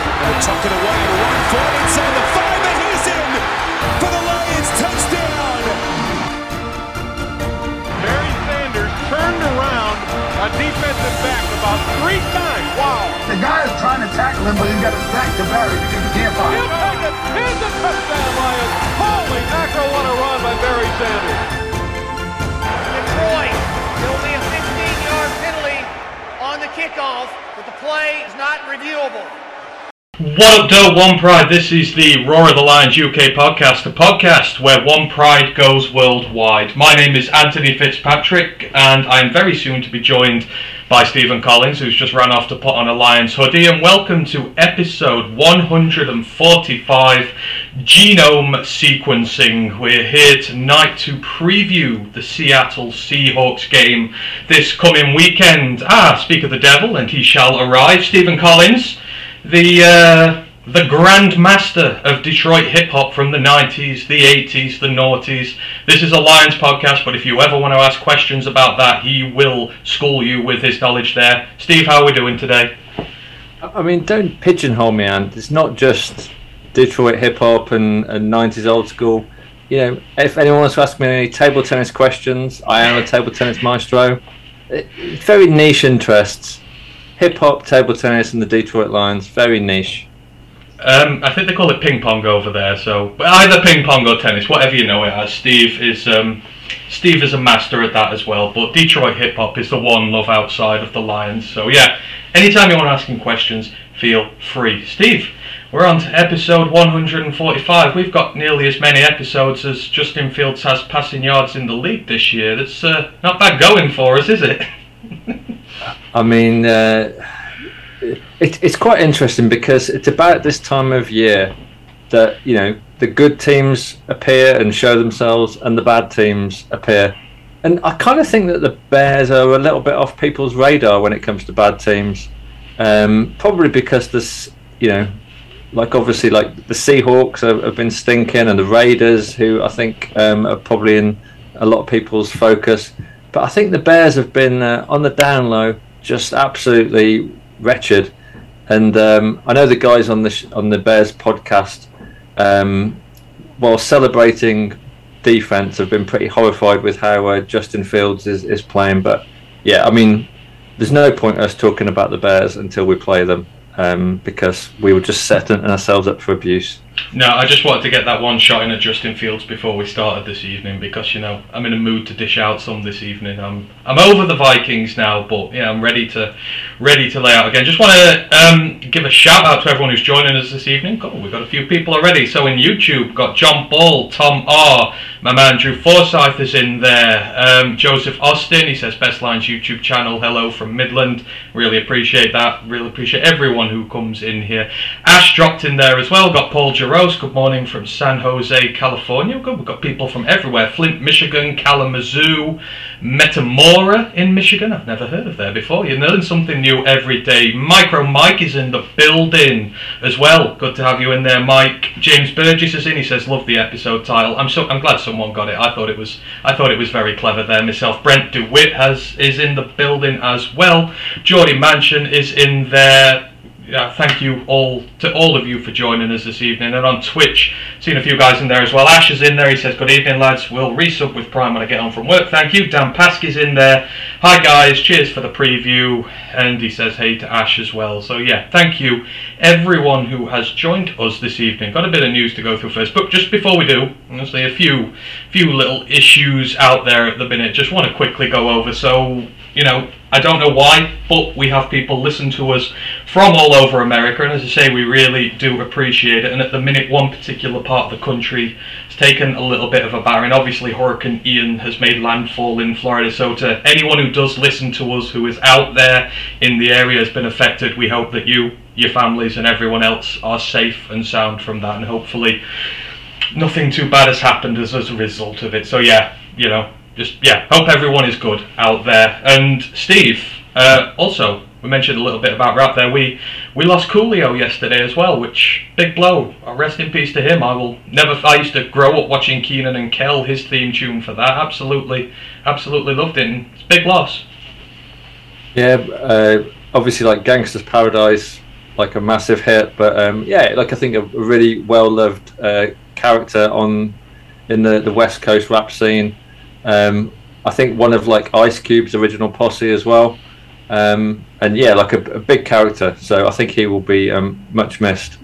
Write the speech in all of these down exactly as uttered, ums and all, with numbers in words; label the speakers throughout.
Speaker 1: They tuck it away and run for it inside the five, and he's in for the Lions touchdown.
Speaker 2: Barry Sanders turned around a defensive back about three times. Wow.
Speaker 3: The guy is trying to tackle him, but he's got his back to Barry because he can't find him.
Speaker 2: He'll take it. Here's a touchdown, Lions. Holy mackerel, what a run by Barry Sanders.
Speaker 4: Detroit, there will be a fifteen-yard penalty on the kickoff, but the play is not reviewable.
Speaker 5: What up, Doe? One Pride. This is the Roar of the Lions U K podcast, a podcast where One Pride goes worldwide. My name is Anthony Fitzpatrick, and I'm very soon to be joined by Stephen Collins, who's just ran off to put on a Lions hoodie. And welcome to episode one hundred forty-five, Genome Sequencing. We're here tonight to preview the Seattle Seahawks game this coming weekend. Ah, speak of the devil, and he shall arrive. Stephen Collins, the uh, the Grand Master of Detroit hip-hop from the nineties, the eighties, the noughties. This is a Lions podcast, but if you ever want to ask questions about that, he will school you with his knowledge there. Steve, how are we doing today?
Speaker 6: I mean, don't pigeonhole me, Ant. It's not just Detroit hip-hop and, and nineties old school. You know, if anyone wants to ask me any table tennis questions, I am a table tennis maestro. It, very niche interests. Hip-hop, table tennis, and the Detroit Lions. Very niche.
Speaker 5: Um, I think they call it ping pong over there, so but either ping pong or tennis, whatever you know it as. Steve is um, Steve is a master at that as well. But Detroit hip hop is the one love outside of the Lions. So yeah, anytime you want to ask him questions, feel free. Steve, we're on to episode one hundred forty-five. We've got nearly as many episodes as Justin Fields has passing yards in the league this year. That's uh, not bad going for us, is it?
Speaker 6: I mean. Uh... It, it's quite interesting because it's about this time of year that, you know, the good teams appear and show themselves and the bad teams appear. And I kind of think that the Bears are a little bit off people's radar when it comes to bad teams. Um, probably because this, you know, like obviously like the Seahawks have, have been stinking, and the Raiders, who I think um, are probably in a lot of people's focus. But I think the Bears have been uh, on the down low, just absolutely wretched. And um, I know the guys on the sh- on the Bears podcast, um, while celebrating defense, have been pretty horrified with how uh, Justin Fields is, is playing. But yeah, I mean, there's no point us talking about the Bears until we play them, um, because we were just setting ourselves up for abuse.
Speaker 5: No, I just wanted to get that one shot in at Justin Fields before we started this evening, because, you know, I'm in a mood to dish out some this evening. I'm I'm over the Vikings now, but yeah, I'm ready to ready to lay out again. Just want to um, give a shout out to everyone who's joining us this evening. Oh, we've got a few people already. So in YouTube, got John Ball, Tom R, my man Drew Forsyth is in there. Um, Joseph Austin, he says Best Lines YouTube channel. Hello from Midland. Really appreciate that. Really appreciate everyone who comes in here. Ash dropped in there as well. Got Paul Rose, good morning from San Jose, California. Good, we've got people from everywhere. Flint, Michigan, Kalamazoo, Metamora in Michigan. I've never heard of there before. You learn something new every day. Micro Mike is in the building as well. Good to have you in there, Mike. James Burgess is in. He says, "Love the episode title." I'm so I'm glad someone got it. I thought it was I thought it was very clever there myself. Brent DeWitt has is in the building as well. Geordie Mansion is in there. Yeah, thank you all to all of you for joining us this evening. And on Twitch, seen a few guys in there as well. Ash is in there. He says, "Good evening, lads. We'll resub with Prime when I get home from work. Thank you." Dan Paskey's in there. "Hi, guys. Cheers for the preview." And he says, "Hey" to Ash as well. So, yeah, thank you, everyone who has joined us this evening. Got a bit of news to go through first. But just before we do, honestly, a few, few little issues out there at the minute. Just want to quickly go over. So, you know, I don't know why, but we have people listen to us from all over America, and as I say, we really do appreciate it. And at the minute, one particular part of the country has taken a little bit of a battering. Obviously, Hurricane Ian has made landfall in Florida, so to anyone who does listen to us, who is out there in the area, has been affected, we hope that you, your families, and everyone else are safe and sound from that, and hopefully nothing too bad has happened as, as a result of it. So yeah, you know, just, yeah, hope everyone is good out there. And Steve, uh, also, we mentioned a little bit about rap there. We we lost Coolio yesterday as well, which, big blow. Rest in peace to him. I will never, I used to grow up watching Keenan and Kel, his theme tune for that. Absolutely, absolutely loved it. And it's a big loss.
Speaker 6: Yeah, uh, obviously, like Gangsta's Paradise like a massive hit. But um, yeah, like I think a really well loved uh, character on in the, the West Coast rap scene. Um, I think one of like Ice Cube's original posse as well. Um, and yeah, like a, a big character. So I think he will be um, much missed.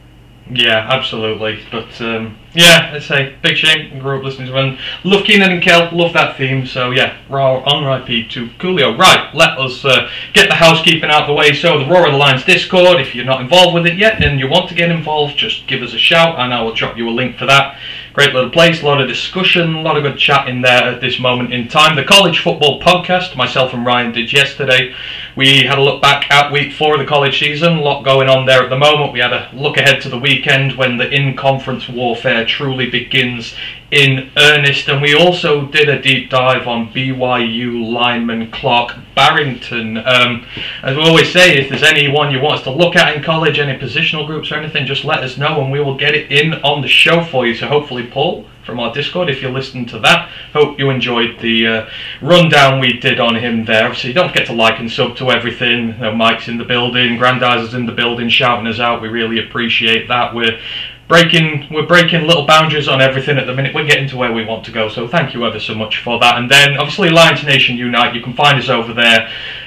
Speaker 5: Yeah, absolutely. But um, yeah, I'd say big shame. I grew up listening to him. Love Keenan and Kel. Love that theme. So yeah, raw R I P to Coolio. Right, let us uh, get the housekeeping out of the way. So the Roar of the Lions Discord. If you're not involved with it yet and you want to get involved, just give us a shout and I will drop you a link for that. Great little place, a lot of discussion, a lot of good chat in there at this moment in time. The College Football Podcast, myself and Ryan did yesterday. We had a look back at week four of the college season, a lot going on there at the moment. We had a look ahead to the weekend when the in-conference warfare truly begins in earnest, and we also did a deep dive on B Y U lineman Clark Barrington. Um, as we always say, if there's anyone you want us to look at in college, any positional groups or anything, just let us know and we will get it in on the show for you. So hopefully, Paul, from our Discord, if you're listening to that, hope you enjoyed the uh, rundown we did on him there. So you don't forget to like and sub to everything. You know, Mike's in the building, Grandizer's in the building, shouting us out. We really appreciate that. We're breaking we're breaking little boundaries on everything at the minute. We're getting to where we want to go, so thank you ever so much for that. And then obviously Lions Nation Unite, you can find us over there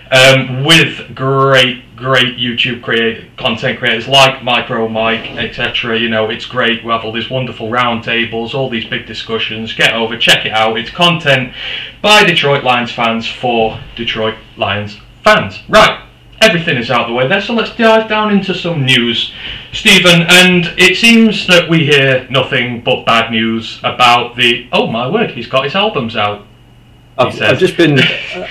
Speaker 5: um, with great great YouTube create content creators like Micro Mike, etc. You know, it's great. We have all these wonderful round tables, all these big discussions. Get over, check it out. It's content by Detroit Lions fans for Detroit Lions fans. Right, everything is out of the way there, so let's dive down into some news, Stephen. And it seems that we hear nothing but bad news about the. Oh my word, he's got his albums out.
Speaker 6: I've, I've just been. Uh,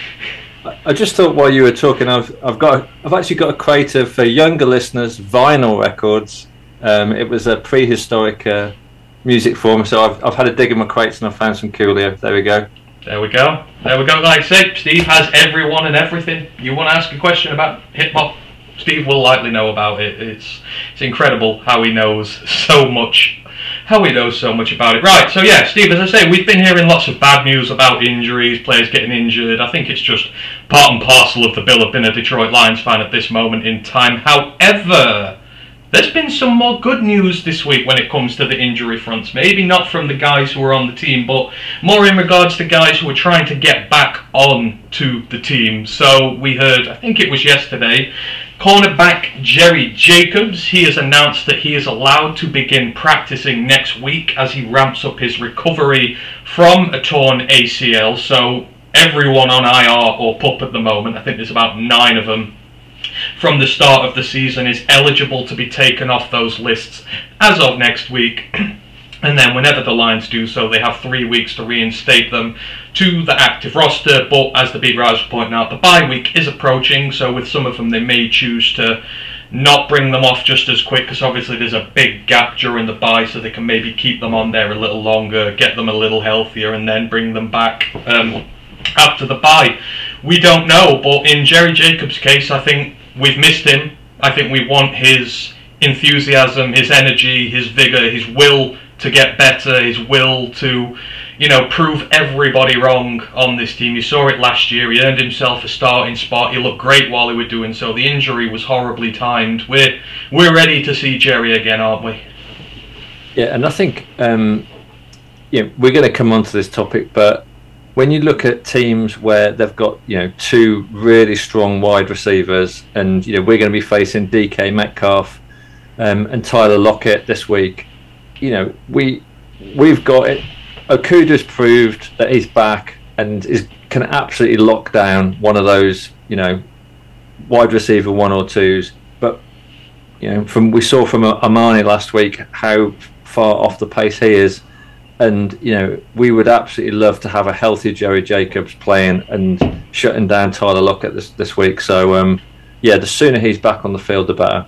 Speaker 6: I just thought while you were talking, I've I've got I've actually got a crate of, for younger listeners, vinyl records. Um, it was a prehistoric uh, music form, so I've I've had a dig in my crates and I found some Coolio. There we go.
Speaker 5: There we go. There we go. Like I say, Steve has everyone and everything. You want to ask a question about hip hop, Steve will likely know about it. It's it's incredible how he knows so much. How he knows so much about it. Right, so yeah, Steve, as I say, we've been hearing lots of bad news about injuries, players getting injured. I think it's just part and parcel of the bill of being a Detroit Lions fan at this moment in time. However, there's been some more good news this week when it comes to the injury fronts. Maybe not from the guys who are on the team, but more in regards to guys who are trying to get back on to the team. So we heard, I think it was yesterday, cornerback Jerry Jacobs, he has announced that he is allowed to begin practicing next week as he ramps up his recovery from a torn A C L. So everyone on I R or PUP at the moment, I think there's about nine of them, from the start of the season is eligible to be taken off those lists as of next week. And then whenever the Lions do so, they have three weeks to reinstate them to the active roster. But as the beat writers were pointing out, the bye week is approaching, so with some of them they may choose to not bring them off just as quick, because obviously there's a big gap during the bye, so they can maybe keep them on there a little longer, get them a little healthier, and then bring them back um, after the bye. We don't know, but in Jerry Jacobs' case, I think we've missed him. I think we want his enthusiasm, his energy, his vigour, his will to get better, his will to, you know, prove everybody wrong on this team. You saw it last year. He earned himself a starting spot. He looked great while he was doing so. The injury was horribly timed. We're we're ready to see Jerry again, aren't we?
Speaker 6: Yeah, and I think um, yeah, we're going to come on to this topic, but when you look at teams where they've got, you know, two really strong wide receivers, and you know we're going to be facing D K Metcalf um, and Tyler Lockett this week. You know, we we've got it. Okuda's proved that he's back and is can absolutely lock down one of those, you know, wide receiver one or twos. But you know, from we saw from Amani last week how far off the pace he is, and you know, we would absolutely love to have a healthy Jerry Jacobs playing and shutting down Tyler Lockett this this week. So um, yeah, the sooner he's back on the field, the better.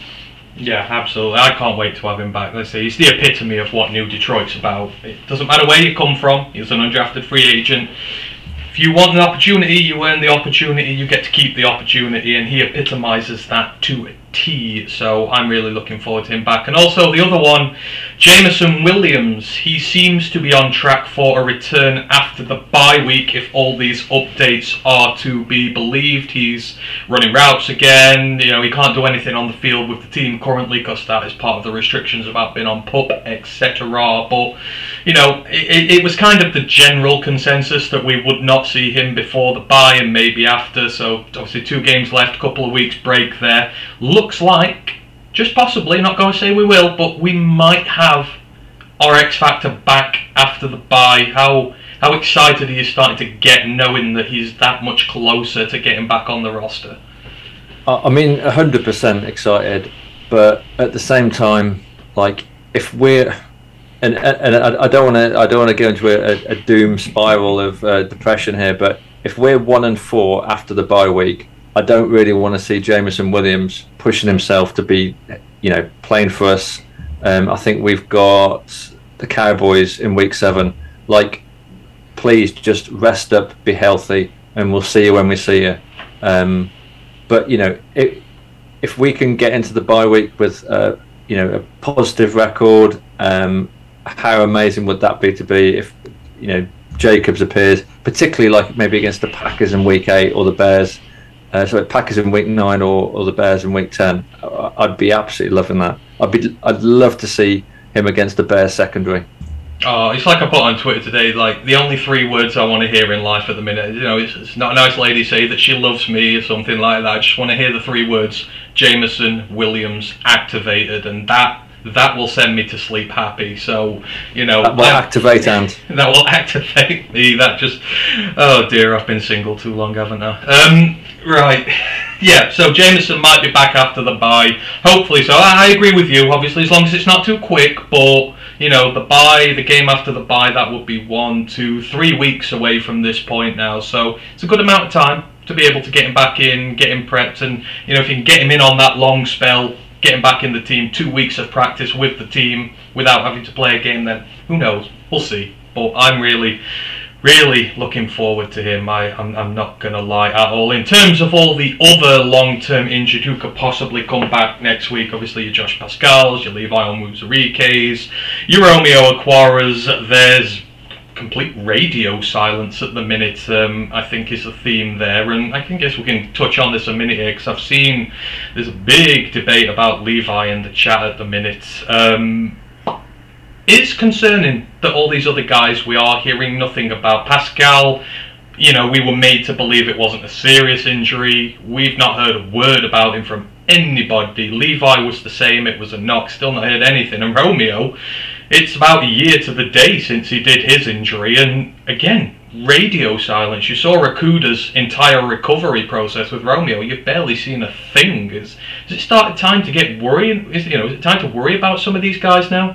Speaker 5: Yeah, absolutely. I can't wait to have him back. Let's say he's the epitome of what New Detroit's about. It doesn't matter where you come from. He's an undrafted free agent. If you want an opportunity, you earn the opportunity. You get to keep the opportunity, and he epitomises that to a T, so I'm really looking forward to him back. And also the other one, Jameson Williams, he seems to be on track for a return after the bye week if all these updates are to be believed. He's running routes again, you know, he can't do anything on the field with the team currently because that is part of the restrictions about being on pup, et cetera. But, you know, it, it was kind of the general consensus that we would not see him before the bye and maybe after, so obviously two games left, couple of weeks break there. Looks like, just possibly, not going to say we will, but we might have our X Factor back after the bye. How how excited are you starting to get knowing that he's that much closer to getting back on the roster?
Speaker 6: I mean, one hundred percent excited, but at the same time, like, if we're... And, and I don't want to I don't want to go into a, a doom spiral of uh, depression here, but if we're one and four after the bye week, I don't really want to see Jameson Williams pushing himself to be, you know, playing for us. Um, I think we've got the Cowboys in week seven. Like, please just rest up, be healthy, and we'll see you when we see you. Um, but you know, it, if we can get into the bye week with, uh, you know, a positive record, um, how amazing would that be to be if, you know, Jacobs appears, particularly like maybe against the Packers in week eight or the Bears. Uh, so Packers in week nine or, or the Bears in week ten. I'd be absolutely loving that. I'd be I'd love to see him against the Bears secondary.
Speaker 5: Oh, it's like I put on Twitter today, like, the only three words I want to hear in life at the minute, you know, it's, it's not a nice lady say that she loves me or something like that. I just want to hear the three words, Jameson Williams activated, and that that will send me to sleep happy. So, you know,
Speaker 6: that will I, activate and
Speaker 5: that will activate me. That just, oh dear, I've been single too long, haven't I? Um, right, yeah. So Jameson might be back after the bye, hopefully. So I, I agree with you. Obviously, as long as it's not too quick. But you know, the bye, the game after the bye, that would be one, two, three weeks away from this point now. So it's a good amount of time to be able to get him back in, get him prepped, and you know, if you can get him in on that long spell, getting back in the team, two weeks of practice with the team without having to play a game, then who knows? We'll see. But I'm really, really looking forward to him. I, I'm, I'm not going to lie at all. In terms of all the other long-term injured who could possibly come back next week, obviously your Josh Pascals, your Levi Onwuzurike's, your Romeo Okwara's, there's complete radio silence at the minute, um, I think is the theme there, and I can guess we can touch on this a minute here because I've seen there's a big debate about Levi in the chat at the minute. Um, it's concerning that all these other guys we are hearing nothing about. Pascal, you know, we were made to believe it wasn't a serious injury. We've not heard a word about him from anybody. Levi was the same, it was a knock, still not heard anything. And Romeo, it's about a year to the day since he did his injury, and again, radio silence. You saw Rakuda's entire recovery process with Romeo. You've barely seen a thing. Is, is it started time to get worried? Is, you know, is it time to worry about some of these guys now?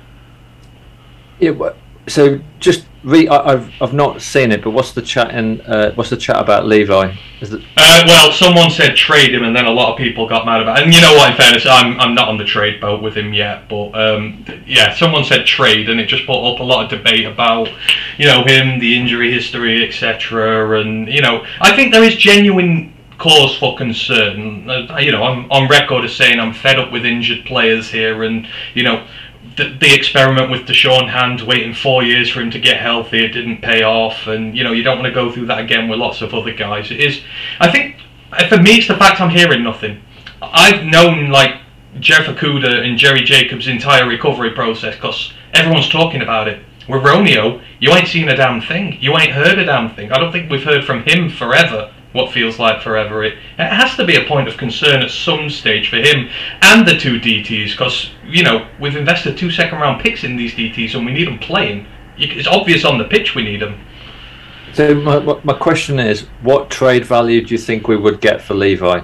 Speaker 6: Yeah. So just re- I, I've I've not seen it, but what's the chat in? Uh, what's the chat about Levi? Is it?
Speaker 5: Uh, well, someone said trade him, and then a lot of people got mad about it. And you know what? In fairness, I'm I'm not on the trade boat with him yet, but um, yeah, someone said trade, and it just put up a lot of debate about, you know, him, the injury history, et cetera. And you know, I think there is genuine cause for concern. Uh, you know, I'm on record as saying I'm fed up with injured players here, and you know. The, the experiment with Deshaun Hand, waiting four years for him to get healthy, it didn't pay off, and you know you don't want to go through that again with lots of other guys. It is, I think, for me, it's the fact I'm hearing nothing. I've known like Jeff Okudah and Jerry Jacobs' entire recovery process because everyone's talking about it. With Romeo, you ain't seen a damn thing. You ain't heard a damn thing. I don't think we've heard from him forever. What feels like forever. It, it has to be a point of concern at some stage for him and the two D Ts because, you know, we've invested two second round picks in these D Ts and we need them playing. It's obvious on the pitch we need them.
Speaker 6: So my, my question is, what trade value do you think we would get for Levi?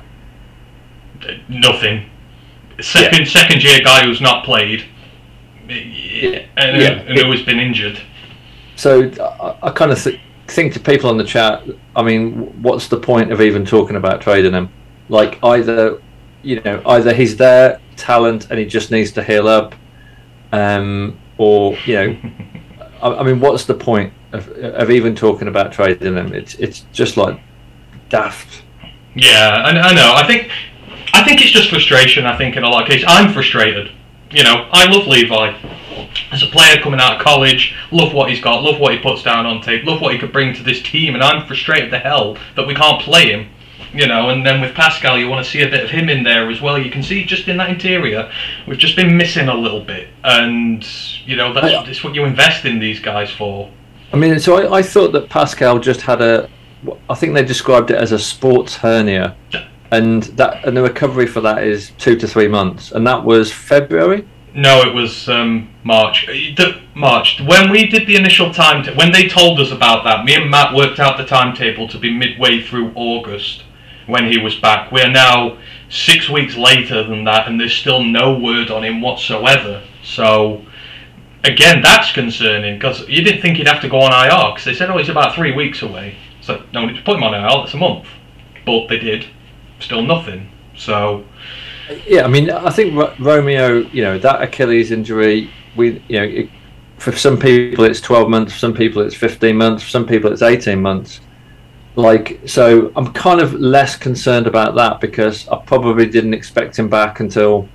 Speaker 5: Nothing. Second yeah. second year guy who's not played and,
Speaker 6: yeah.
Speaker 5: and who has been injured.
Speaker 6: So I, I kind of th- think to people on the chat, I mean, what's the point of even talking about trading him? Like, either, you know, either he's there, talent, and he just needs to heal up, um, or, you know, I, I mean, what's the point of, of even talking about trading him? It's it's just like daft.
Speaker 5: Yeah, I, I know. I think I think it's just frustration. I think in a lot of cases, I'm frustrated. You know, I love Levi as a player coming out of college. Love what he's got. Love what he puts down on tape. Love what he could bring to this team. And I'm frustrated the hell that we can't play him. You know, and then with Pascal, you want to see a bit of him in there as well. You can see just in that interior, we've just been missing a little bit. And, you know, that's, that's what you invest in these guys for.
Speaker 6: I mean, so I, I thought that Pascal just had a, I think they described it as a sports hernia. And that and the recovery for that is two to three months. And that was February?
Speaker 5: No, it was um, March. The, March. When we did the initial time, t- when they told us about that, me and Matt worked out the timetable to be midway through August. When he was back. We are now six weeks later than that, and there's still no word on him whatsoever. So, again, that's concerning, because you didn't think he'd have to go on I R, because they said, oh, he's about three weeks away. So, no, just put him on I R, that's a month. But they did. Still nothing. So...
Speaker 6: Yeah, I mean, I think R- Romeo, you know, that Achilles injury, we, you know, it, for some people it's twelve months, for some people it's fifteen months, for some people it's eighteen months. Like, so I'm kind of less concerned about that because I probably didn't expect him back until,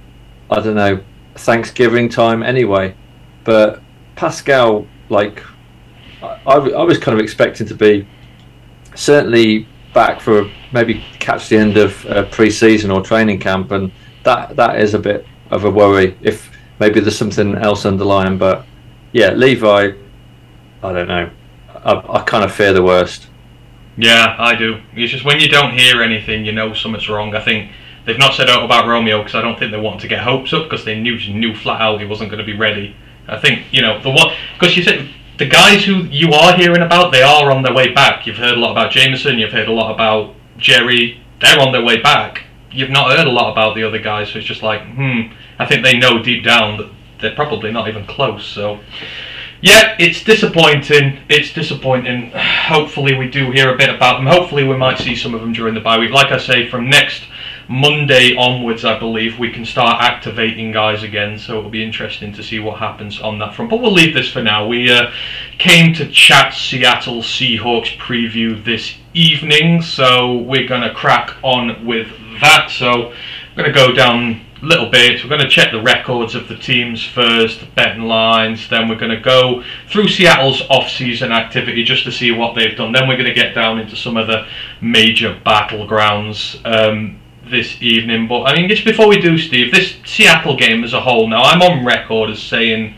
Speaker 6: I don't know, Thanksgiving time anyway. But Pascal, like, I, I was kind of expecting to be certainly back for maybe catch the end of uh, pre-season or training camp, and that that is a bit of a worry if maybe there's something else underlying. But yeah, Levi, I don't know. I, I kind of fear the worst.
Speaker 5: Yeah, I do. It's just when you don't hear anything, you know something's wrong. I think they've not said out about Romeo because I don't think they want to get hopes up because they knew knew flat out he wasn't going to be ready. I think, you know, the one because you said the guys who you are hearing about, they are on their way back. You've heard a lot about Jameson, you've heard a lot about Jerry. They're on their way back. You've not heard a lot about the other guys, so it's just like, hmm. I think they know deep down that they're probably not even close. So. Yeah, it's disappointing. It's disappointing. Hopefully we do hear a bit about them. Hopefully we might see some of them during the bye week. Like I say, from next Monday onwards, I believe, we can start activating guys again. So it'll be interesting to see what happens on that front. But we'll leave this for now. We uh, came to chat Seattle Seahawks preview this evening. So we're going to crack on with that. So I'm going to go down little bit. We're going to check the records of the teams first, the betting lines, then we're going to go through Seattle's off-season activity just to see what they've done. Then we're going to get down into some of the major battlegrounds um, this evening. But I mean, just before we do, Steve, this Seattle game as a whole, now I'm on record as saying,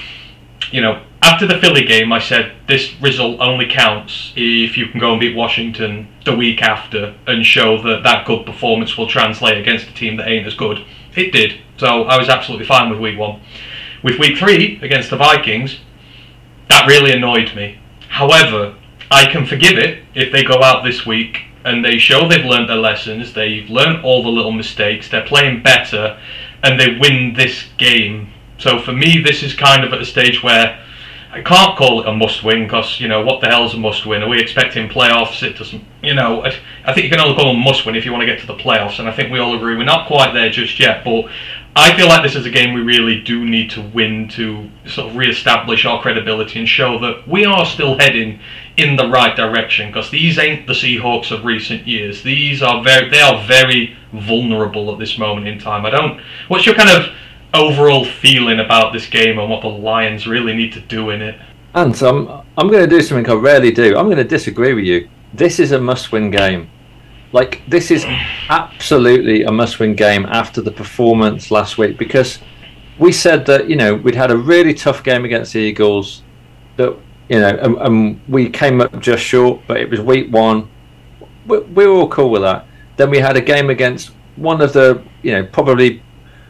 Speaker 5: you know, after the Philly game I said this result only counts if you can go and beat Washington the week after and show that that good performance will translate against a team that ain't as good. It did, so I was absolutely fine with week one. With week three against the Vikings, that really annoyed me. However, I can forgive it if they go out this week and they show they've learned their lessons, they've learned all the little mistakes, they're playing better, and they win this game. So for me, this is kind of at a stage where I can't call it a must-win because, you know, what the hell is a must-win? Are we expecting playoffs? It doesn't, you know, I, I think you can only call them a must-win if you want to get to the playoffs, and I think we all agree we're not quite there just yet, but I feel like this is a game we really do need to win to sort of re-establish our credibility and show that we are still heading in the right direction, because these ain't the Seahawks of recent years. These are very, they are very vulnerable at this moment in time. I don't, what's your kind of overall feeling about this game and what the Lions really need to do in it?
Speaker 6: And so I'm, I'm going to do something I rarely do. I'm going to disagree with you. This is a must-win game. Like, this is absolutely a must-win game after the performance last week, because we said that, you know, we'd had a really tough game against the Eagles, that, you know, and, and we came up just short, but it was week one. We, we were all cool with that. Then we had a game against one of the, you know, probably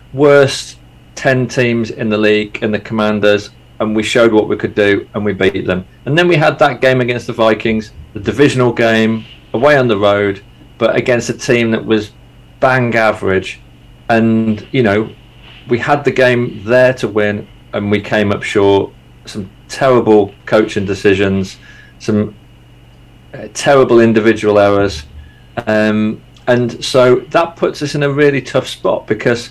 Speaker 6: worst ten teams in the league and the Commanders, and we showed what we could do and we beat them. And then we had that game against the Vikings, the divisional game, away on the road, but against a team that was bang average. And, you know, we had the game there to win and we came up short. Some terrible coaching decisions, some uh, terrible individual errors. Um, and so that puts us in a really tough spot, because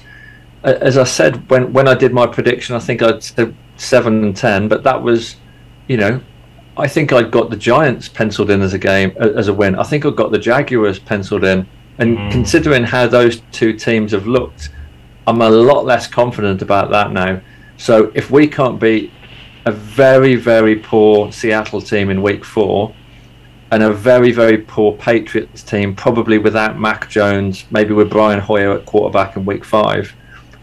Speaker 6: as I said, when when I did my prediction, I think I'd said seven and ten, but that was, you know, I think I'd got the Giants penciled in as a game, as a win. I think I got the Jaguars penciled in And
Speaker 5: Mm.
Speaker 6: considering how those two teams have looked, I'm a lot less confident about that now. So if we can't beat a very, very poor Seattle team in week four and a very, very poor Patriots team, probably without Mac Jones, maybe with Brian Hoyer at quarterback in week five,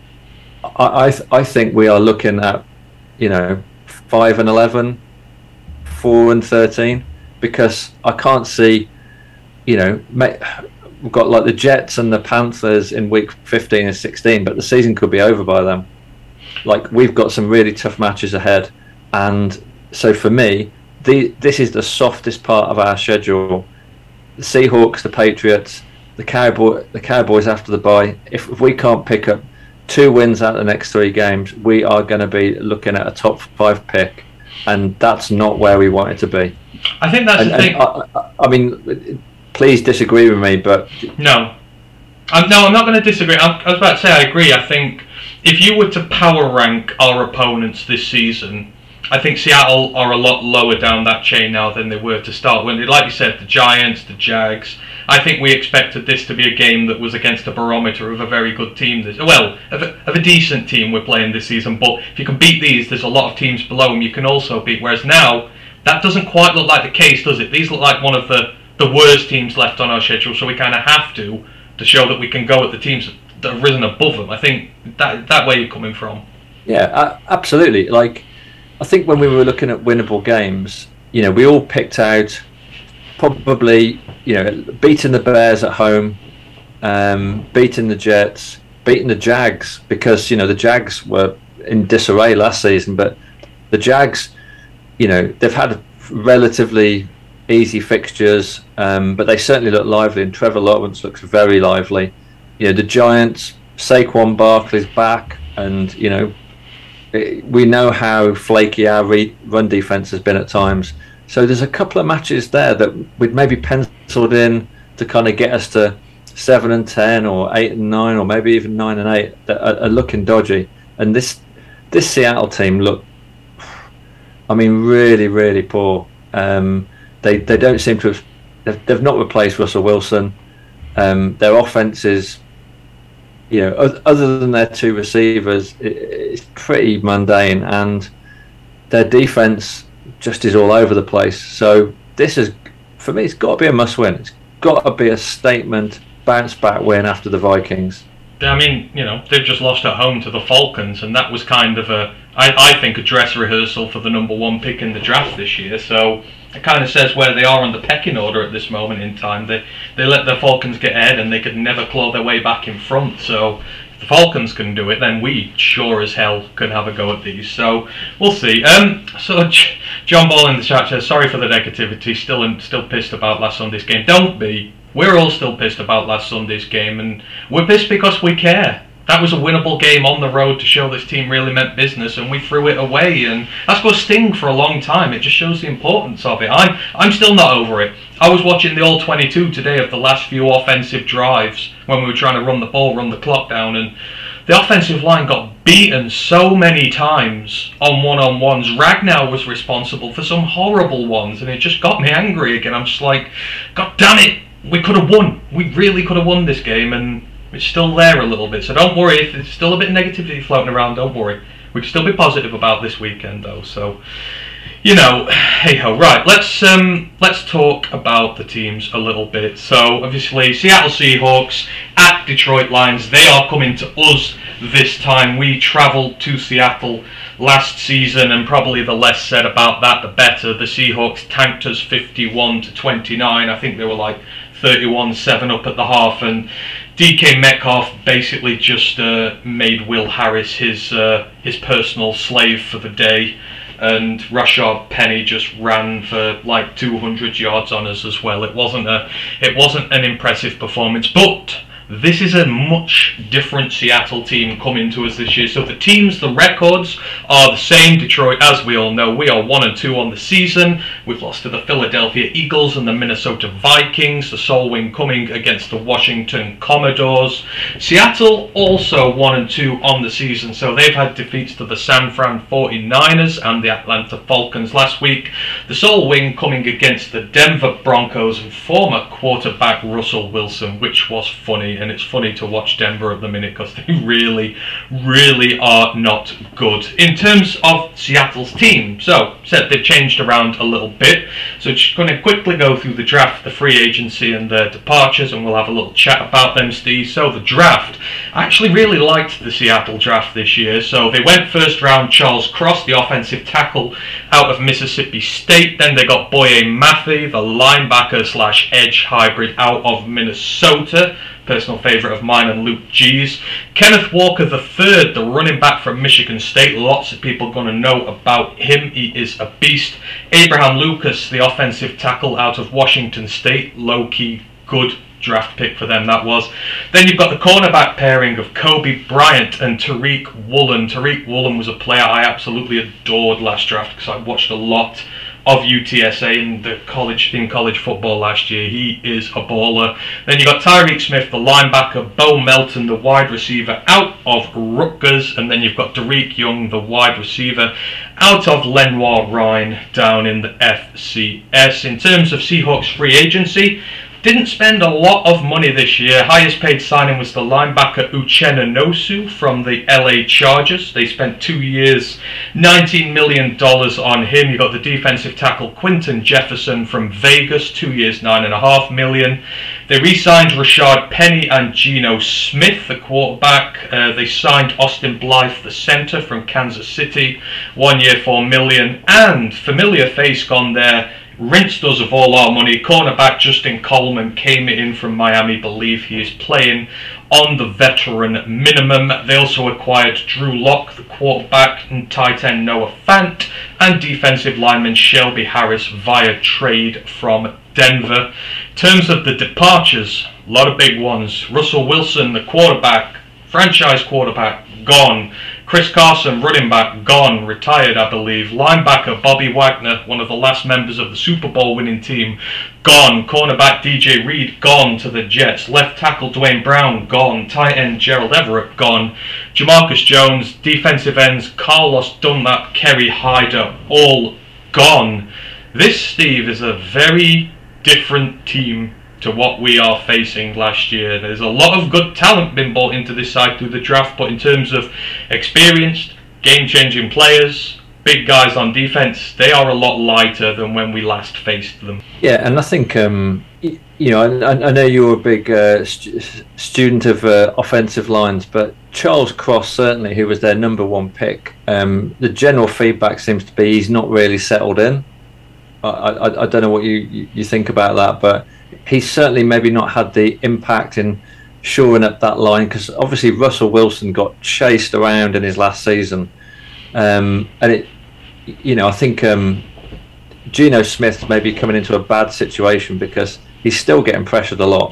Speaker 6: I I, th- I think we are looking at, you know, five and eleven, four and thirteen, because I can't see, you know, we've got like the Jets and the Panthers in week fifteen and sixteen, but the season could be over by then. Like, we've got some really tough matches ahead, and so for me, the this is the softest part of our schedule. The Seahawks, the Patriots, the Cowboy, the Cowboys after the bye. If, if we can't pick up two wins out of the next three games, we are going to be looking at a top five pick, and that's not where we want it to be.
Speaker 5: I think that's
Speaker 6: and,
Speaker 5: the thing.
Speaker 6: I, I, I mean, please disagree with me, but
Speaker 5: No. I'm, no, I'm not going to disagree. I'm, I was about to say I agree. I think if you were to power rank our opponents this season, I think Seattle are a lot lower down that chain now than they were to start. When, like you said, the Giants, the Jags, I think we expected this to be a game that was against a barometer of a very good team. This, well, of a, of a decent team we're playing this season. But if you can beat these, there's a lot of teams below them you can also beat. Whereas now, that doesn't quite look like the case, does it? These look like one of the, the worst teams left on our schedule, so we kind of have to, to show that we can go at the teams that have risen above them. I think that that way you're coming from.
Speaker 6: Yeah, uh, absolutely. Like, I think when we were looking at winnable games, you know, we all picked out probably, you know, beating the Bears at home, um, beating the Jets, beating the Jags, because, you know, the Jags were in disarray last season, but the Jags, you know, they've had relatively easy fixtures, um, but they certainly look lively, and Trevor Lawrence looks very lively. You know, the Giants, Saquon Barkley's back, and, you know, it, we know how flaky our re- run defense has been at times. So there's a couple of matches there that we'd maybe penciled in to kind of get us to seven and ten, or eight and nine, or maybe even nine and eight that are, are looking dodgy. And this this Seattle team look, I mean, really, really poor. Um, they they don't seem to have they've, they've not replaced Russell Wilson. Um, their offense is, you know, other than their two receivers, it's pretty mundane, and their defense just is all over the place. So this is, for me, it's got to be a must-win. It's got to be a statement bounce-back win after the Vikings.
Speaker 5: I mean, you know, they've just lost at home to the Falcons, and that was kind of a, I, I think, a dress rehearsal for the number one pick in the draft this year. So it kind of says where they are on the pecking order at this moment in time. They they let the Falcons get ahead, and they could never claw their way back in front. So if the Falcons can do it, then we sure as hell can have a go at these. So we'll see. Um, so John Ball in the chat says, sorry for the negativity. Still, in, still pissed about last Sunday's game. Don't be. We're all still pissed about last Sunday's game, and we're pissed because we care. That was a winnable game on the road to show this team really meant business, and we threw it away, and that's going to sting for a long time. It just shows the importance of it. I'm I'm still not over it. I was watching the all twenty-two today of the last few offensive drives when we were trying to run the ball, run the clock down, and the offensive line got beaten so many times on one-on-ones. Ragnar was responsible for some horrible ones, and it just got me angry again. I'm just like, God damn it! We could have won. We really could have won this game, and it's still there a little bit. So don't worry if there's still a bit of negativity floating around. Don't worry. We can still be positive about this weekend, though. So, you know, hey ho. Right, let's um, let's talk about the teams a little bit. So, obviously, Seattle Seahawks at Detroit Lions. They are coming to us this time. We travelled to Seattle last season, and probably the less said about that, the better. The Seahawks tanked us fifty-one to twenty-nine. I think they were like thirty-one seven up at the half, and D K Metcalf basically just uh, made Will Harris his uh, his personal slave for the day, and Rashard Penny just ran for like two hundred yards on us as well. It wasn't a it wasn't an impressive performance, but this is a much different Seattle team coming to us this year. So the teams, the records are the same. Detroit, as we all know, we are one and two on the season. We've lost to the Philadelphia Eagles and the Minnesota Vikings. The Soul Wing coming against the Washington Commodores. Seattle also one and two on the season. So they've had defeats to the San Fran forty-niners and the Atlanta Falcons last week. The Soul Wing coming against the Denver Broncos and former quarterback Russell Wilson, which was funny. And it's funny to watch Denver at the minute because they really, really are not good in terms of Seattle's team. So, said they've changed around a little bit. So, just going to quickly go through the draft, the free agency, and the departures, and we'll have a little chat about them, Steve. So, the draft, I actually really liked the Seattle draft this year. So, they went first round Charles Cross, the offensive tackle out of Mississippi State. Then they got Boye Mathey, the linebacker slash edge hybrid out of Minnesota. Personal favourite of mine and Luke G's. Kenneth Walker the third, the running back from Michigan State. Lots of people going to know about him. He is a beast. Abraham Lucas, the offensive tackle out of Washington State. Low-key good draft pick for them, that was. Then you've got the cornerback pairing of Kobe Bryant and Tariq Woolen. Tariq Woolen was a player I absolutely adored last draft because I watched a lot of U T S A in the college in college football last year. He is a baller. Then you got Tyreek Smith, the linebacker, Bo Melton, the wide receiver out of Rutgers, and then you've got Derek Young, the wide receiver out of Lenoir Rhine down in the F C S. In terms of Seahawks free agency, didn't spend a lot of money this year. Highest paid signing was the linebacker Uchenna Nwosu from the L A Chargers. They spent two years, nineteen million dollars on him. You got the defensive tackle Quinton Jefferson from Vegas, two years, nine and a half million. They re-signed Rashad Penny and Geno Smith, the quarterback. Uh, they signed Austin Blythe, the center from Kansas City, one year, four million. And familiar face gone there. Rinsed us of all our money. Cornerback Justin Coleman came in from Miami. Believe he is playing on the veteran minimum. They also acquired Drew Lock, the quarterback, and tight end Noah Fant, and defensive lineman Shelby Harris via trade from Denver. In terms of the departures, a lot of big ones. Russell Wilson, the quarterback, franchise quarterback, gone. Chris Carson, running back, gone, retired, I believe. Linebacker Bobby Wagner, one of the last members of the Super Bowl winning team, gone. Cornerback D J Reed, gone to the Jets. Left tackle Dwayne Brown, gone. Tight end Gerald Everett, gone. Jamarcus Jones, defensive ends Carlos Dunlap, Kerry Hyder, all gone. This, Steve, is a very different team to what we are facing last year. There's a lot of good talent been brought into this side through the draft, but in terms of experienced, game-changing players, big guys on defense, they are a lot lighter than when we last faced them.
Speaker 6: Yeah, and I think, um, you know, I, I know you're a big uh, st- student of uh, offensive lines, but Charles Cross, certainly, who was their number one pick, um, the general feedback seems to be he's not really settled in. I, I, I don't know what you, you, you think about that, but he's certainly maybe not had the impact in shoring up that line, because obviously Russell Wilson got chased around in his last season, um, and it, you know, I think um, Geno Smith may be coming into a bad situation because he's still getting pressured a lot.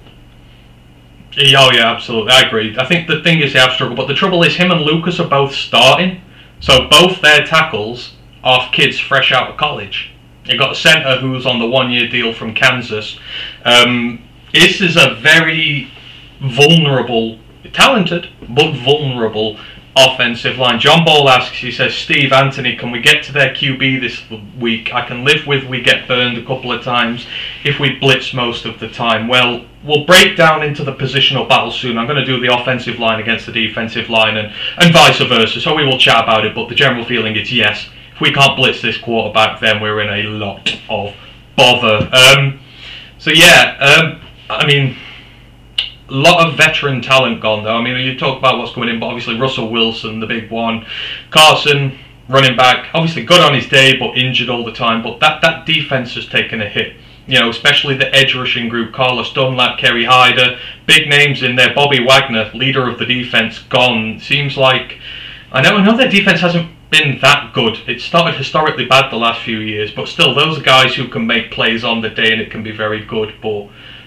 Speaker 5: Oh yeah, absolutely, I agree. I think the thing is they have struggled, but the trouble is him and Lucas are both starting, so both their tackles are kids fresh out of college. You've got a centre who's on the one-year deal from Kansas. Um, this is a very vulnerable, talented, but vulnerable offensive line. John Ball asks, he says, Steve, Anthony, can we get to their Q B this week? I can live with we get burned a couple of times if we blitz most of the time. Well, we'll break down into the positional battle soon. I'm going to do the offensive line against the defensive line and, and vice versa, so we will chat about it, but the general feeling is yes. If we can't blitz this quarterback, then we're in a lot of bother. Um, so yeah, um, I mean, a lot of veteran talent gone though. I mean, you talk about what's coming in, but obviously Russell Wilson, the big one. Carson, running back, obviously good on his day, but injured all the time. But that, that defense has taken a hit. You know, especially the edge rushing group, Carlos Dunlap, Kerry Hyder, big names in there. Bobby Wagner, leader of the defense, gone. Seems like, I know, I know their defense hasn't been that good. It started historically bad the last few years, but still, those are guys who can make plays on the day and it can be very good. But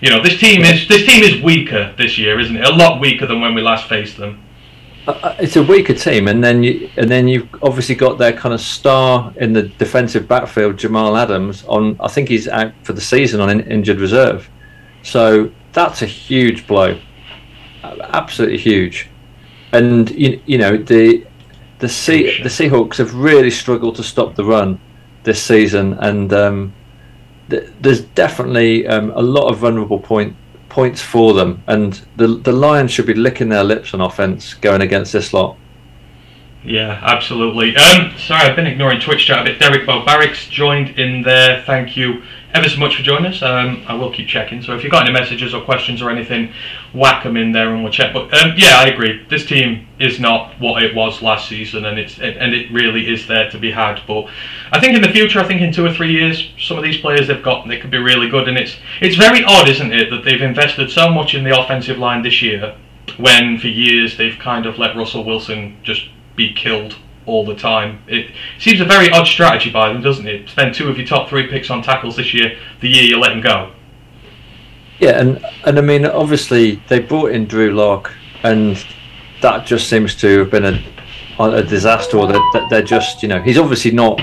Speaker 5: You know, this team is this team is weaker this year, isn't it? A lot weaker than when we last faced them.
Speaker 6: Uh, it's a weaker team, and then you and then you've obviously got their kind of star in the defensive backfield, Jamal Adams. On I think he's out for the season on in, injured reserve, so that's a huge blow, absolutely huge. And you you know the the sea, the Seahawks have really struggled to stop the run this season, and um, th- there's definitely um, a lot of vulnerable point. points for them, and the the Lions should be licking their lips on offense going against this lot.
Speaker 5: Yeah, absolutely. Um, sorry, I've been ignoring Twitch chat a bit. Derek Bobarics joined in there. Thank you ever so much for joining us. Um, I will keep checking. So if you've got any messages or questions or anything, whack them in there and we'll check. But um, yeah, I agree. This team is not what it was last season, and it's and it really is there to be had. But I think in the future, I think in two or three years, some of these players they've got, they could be really good. And it's it's very odd, isn't it, that they've invested so much in the offensive line this year, when for years they've kind of let Russell Wilson just be killed all the time. It seems a very odd strategy by them, doesn't it? Spend two of your top three picks on tackles this year, the year you let them go.
Speaker 6: Yeah, and and I mean, obviously they brought in Drew Lock, and that just seems to have been a a disaster. Or that, that they're just, you know, he's obviously not.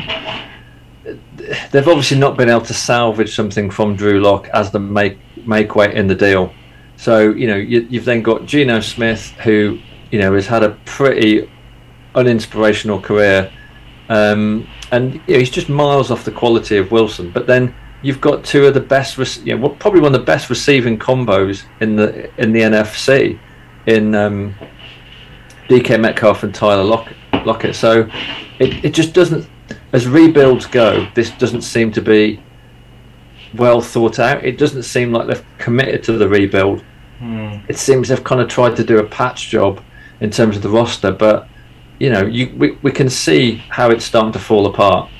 Speaker 6: They've obviously not been able to salvage something from Drew Lock as the make make weight in the deal. So you know, you, you've then got Geno Smith, who you know has had a pretty uninspirational career, um, and you know, he's just miles off the quality of Wilson. But then you've got two of the best, rec- you know, probably one of the best receiving combos in the in the N F C, in um, D K Metcalf and Tyler Lock- Lockett. So it it just doesn't, as rebuilds go, this doesn't seem to be well thought out. It doesn't seem like they've committed to the rebuild.
Speaker 5: Hmm.
Speaker 6: It seems they've kind of tried to do a patch job in terms of the roster, but you know, you we, we can see how it's starting to fall apart.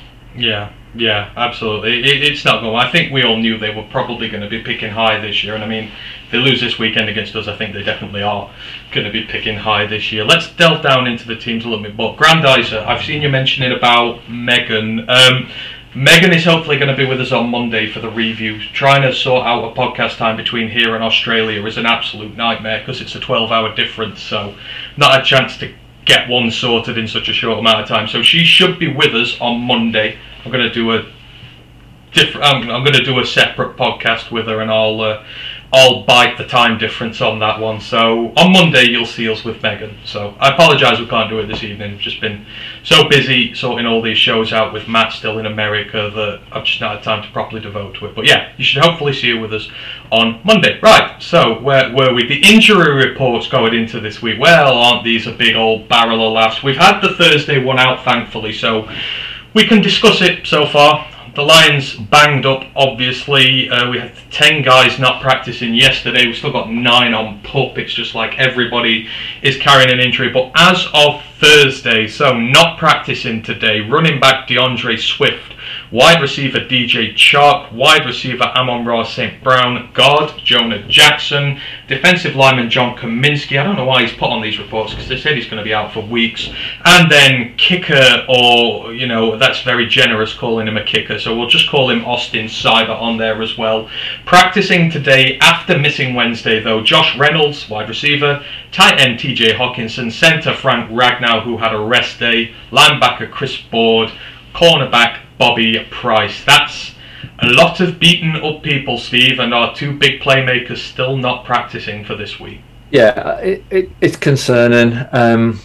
Speaker 5: Yeah, yeah, absolutely. It, it's not going. I think we all knew they were probably going to be picking high this year, and I mean, if they lose this weekend against us, I think they definitely are going to be picking high this year. Let's delve down into the teams a little bit more. Grandizer, I've seen you mentioning about Megan. Um, Megan is hopefully going to be with us on Monday for the review. Trying to sort out a podcast time between here and Australia is an absolute nightmare because it's a twelve-hour difference, so not had a chance to get one sorted in such a short amount of time. So she should be with us on Monday. I'm going to do a different. I'm, I'm going to do a separate podcast with her, and I'll uh, I'll bite the time difference on that one. So on Monday you'll see us with Megan. So I apologise we can't do it this evening. I've just been so busy sorting all these shows out with Matt still in America that I've just not had time to properly devote to it. But yeah, you should hopefully see her with us on Monday. Right, so where were we? The injury reports going into this week. Well, aren't these a big old barrel of laughs? We've had the Thursday one out, thankfully, so we can discuss it so far. The Lions banged up, obviously. Uh, we had ten guys not practicing yesterday. We've still got nine on pup. It's just like everybody is carrying an injury. But as of Thursday, so not practicing today, running back DeAndre Swift, wide receiver D J Chark, wide receiver Amon-Ra Saint Brown, guard Jonah Jackson, defensive lineman John Kaminsky. I don't know why he's put on these reports because they said he's going to be out for weeks. And then kicker, or, you know, that's very generous calling him a kicker, so we'll just call him Austin Cyber on there as well. Practicing today after missing Wednesday, though, Josh Reynolds, wide receiver, tight end T J Hawkinson, center Frank Ragnow, who had a rest day, linebacker Chris Board, cornerback Bobby Price. That's a lot of beaten up people, Steve, and our two big playmakers still not practicing for this week.
Speaker 6: Yeah, it, it, it's concerning. Um,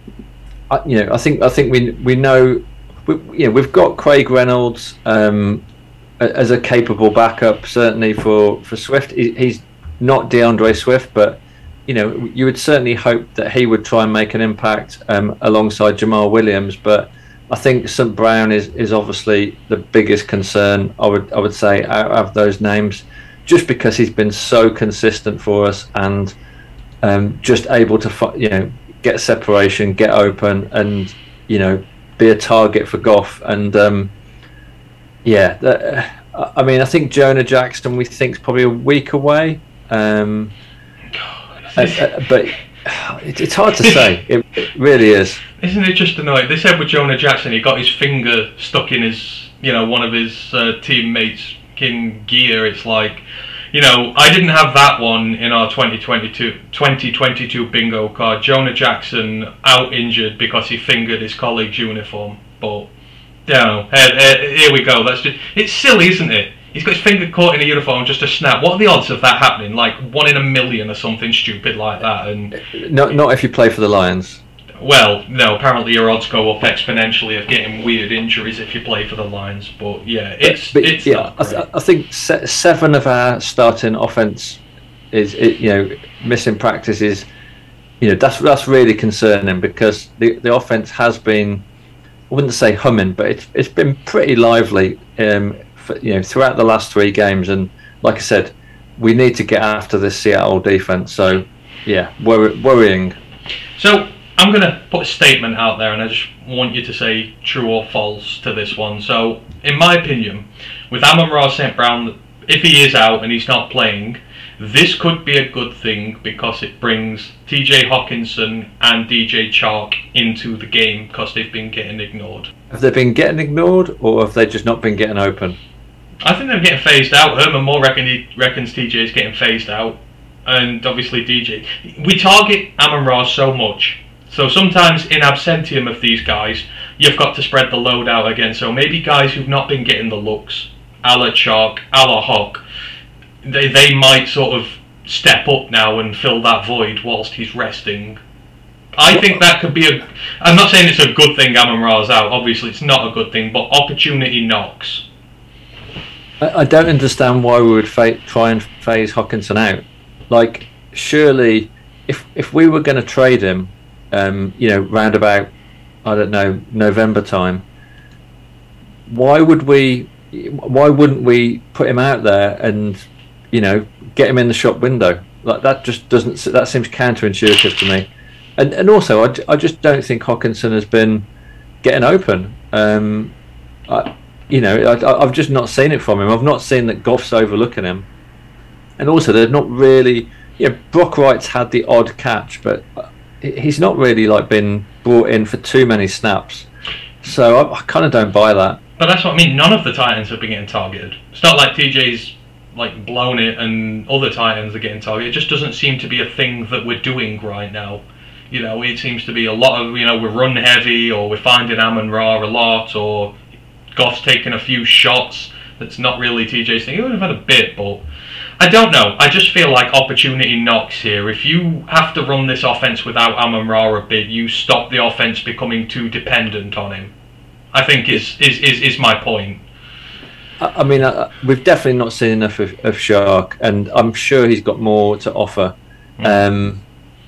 Speaker 6: I, you know, I think I think we we know, we, you know, we've got Craig Reynolds um, as a capable backup, certainly for for Swift. He, he's not DeAndre Swift, but you know, you would certainly hope that he would try and make an impact um, alongside Jamal Williams, but I think Saint Brown is, is obviously the biggest concern. I would I would say out of those names, just because he's been so consistent for us and um, just able to you know get separation, get open, and you know be a target for Goff. And um, yeah, that, I mean I think Jonah Jackson we think is probably a week away, um, uh, uh, but. It's hard to say. It, it really is.
Speaker 5: Isn't it just annoying? They said with Jonah Jackson, he got his finger stuck in his, you know, one of his uh, teammates' kin gear. It's like, you know, I didn't have that one in our twenty twenty-two bingo card. Jonah Jackson out injured because he fingered his colleague's uniform. But, you know, here we go. That's just, it's silly, isn't it? He's got his finger caught in a uniform just a snap. What are the odds of that happening? Like one in a million or something stupid like that. And
Speaker 6: not not if you play for the Lions.
Speaker 5: Well, no, apparently your odds go up exponentially of getting weird injuries if you play for the Lions. But yeah, it's
Speaker 6: but,
Speaker 5: it's
Speaker 6: yeah.
Speaker 5: not
Speaker 6: I, th- I think se- seven of our starting offense is, it, you know, missing practices. You know, that's that's really concerning because the the offense has been, I wouldn't say humming, but it's it's been pretty lively. Um, for, you know, throughout the last three games, and like I said, we need to get after this Seattle defense. So yeah, worry, worrying.
Speaker 5: So. I'm going to put a statement out there and I just want you to say true or false to this one. So, in my opinion, with Amon-Ra Saint Brown, if he is out and he's not playing, this could be a good thing because it brings T J Hockenson and D J Chark into the game because they've been getting ignored.
Speaker 6: Have they been getting ignored or have they just not been getting open?
Speaker 5: I think they're getting phased out. Herman Moore reckon he reckons T J is getting phased out. And obviously D J. We target Amon-Ra so much. So sometimes in absentium of these guys, you've got to spread the load out again. So maybe guys who've not been getting the looks, a la Chark, a la Hock, they, they might sort of step up now and fill that void whilst he's resting. I think that could be a... I'm not saying it's a good thing Amon-Ra's out. Obviously it's not a good thing, but opportunity knocks.
Speaker 6: I, I don't understand why we would fa- try and phase Hockenson out. Like, surely, if if we were going to trade him, Um, you know, round about, I don't know, November time. Why would we? Why wouldn't we put him out there and, you know, get him in the shop window? Like that just doesn't. That seems counterintuitive to me. And and also, I, I just don't think Hockenson has been getting open. Um, I, you know, I, I've just not seen it from him. I've not seen that Goff's overlooking him. And also, they're not really. You know, Brock Wright's had the odd catch, but he's not really like been brought in for too many snaps, so I, I kind of don't buy that.
Speaker 5: But that's what I mean. None of the Titans have been getting targeted. It's not like T J's like blown it and other Titans are getting targeted. It just doesn't seem to be a thing that we're doing right now. You know, it seems to be a lot of, you know, we're run heavy or we're finding Amon-Ra a lot or Goff's taking a few shots. That's not really T J's thing. He would have had a bit, but I don't know. I just feel like opportunity knocks here. If you have to run this offense without Amon-Ra a bit, you stop the offense becoming too dependent on him. I think is is, is, is my point.
Speaker 6: I mean, uh, we've definitely not seen enough of, of Shark, and I'm sure he's got more to offer. Mm. Um,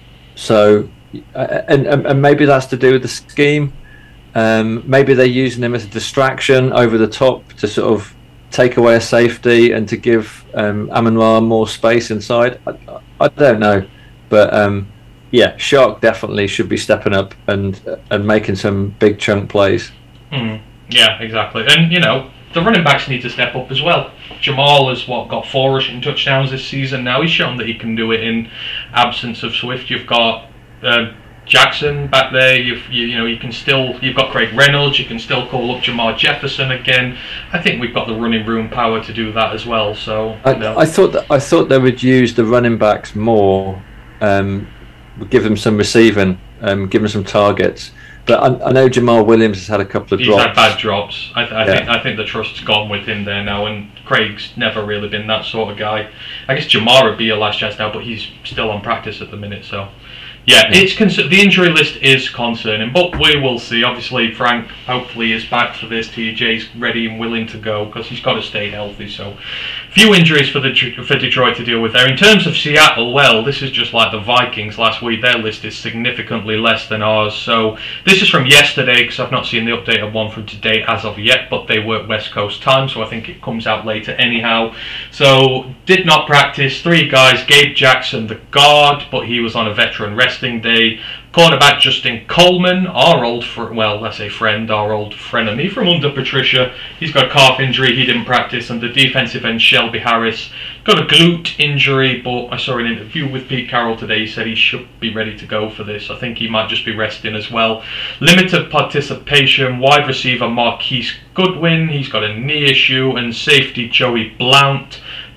Speaker 6: so, and, and maybe that's to do with the scheme. Um, maybe they're using him as a distraction over the top to sort of take away a safety and to give um, Amon-Ra more space inside. I, I don't know, but um, yeah, Shark definitely should be stepping up and and making some big chunk plays.
Speaker 5: Mm, yeah, exactly. And you know, the running backs need to step up as well. Jamal has what got four rushing touchdowns this season now. He's shown that he can do it in absence of Swift. You've got uh, Jackson back there. You've you, you know you can still you've got Craig Reynolds. You can still call up Jamar Jefferson again. I think we've got the running room power to do that as well. So
Speaker 6: I,
Speaker 5: you know.
Speaker 6: I thought that I thought they would use the running backs more, um, give them some receiving, um, give them some targets. But I, I know Jamal Williams has had a couple of
Speaker 5: He's
Speaker 6: drops.
Speaker 5: had bad drops. I, th- I
Speaker 6: yeah.
Speaker 5: think I think the trust's gone with him there now, and Craig's never really been that sort of guy. I guess Jamar would be a last chance now, but he's still on practice at the minute, so. Yeah, yeah. it's con- the injury list is concerning, but we will see. Obviously, Frank hopefully is back for this. T J's ready and willing to go because he's got to stay healthy. So, few injuries for the for Detroit to deal with there. In terms of Seattle, well, this is just like the Vikings last week. Their list is significantly less than ours. So, this is from yesterday because I've not seen the updated one from today as of yet, but they work West Coast time, so I think it comes out later anyhow. So, did not practice. Three guys. Gabe Jackson, the guard, but he was on a veteran rest day. Cornerback Justin Coleman, our old, fr- well, I say friend, our old frenemy from under Patricia. He's got a calf injury, he didn't practice. And the defensive end Shelby Harris got a glute injury, but I saw an interview with Pete Carroll today. He said he should be ready to go for this. I think he might just be resting as well. Limited participation, wide receiver Marquise Goodwin, he's got a knee issue, and safety Joey Blount.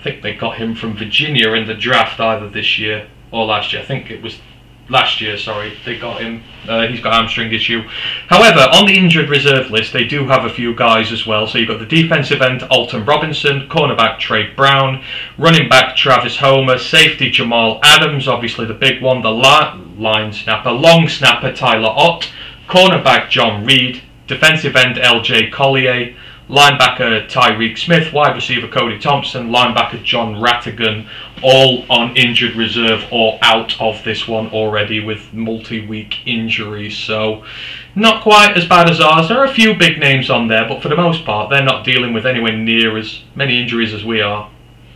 Speaker 5: think they got him from Virginia in the draft either this year or last year. I think it was last year, sorry, they got him. Uh, he's got a hamstring issue. However, on the injured reserve list, they do have a few guys as well. So you've got the defensive end, Alton Robinson, cornerback, Trey Brown, running back, Travis Homer, safety, Jamal Adams, obviously the big one, the la- line snapper, long snapper, Tyler Ott, cornerback, John Reed, defensive end, L J Collier, linebacker Tyreek Smith, wide receiver Cody Thompson, linebacker John Rattigan, all on injured reserve or out of this one already with multi-week injuries. So not quite as bad as ours. There are a few big names on there, but for the most part they're not dealing with anywhere near as many injuries as we are.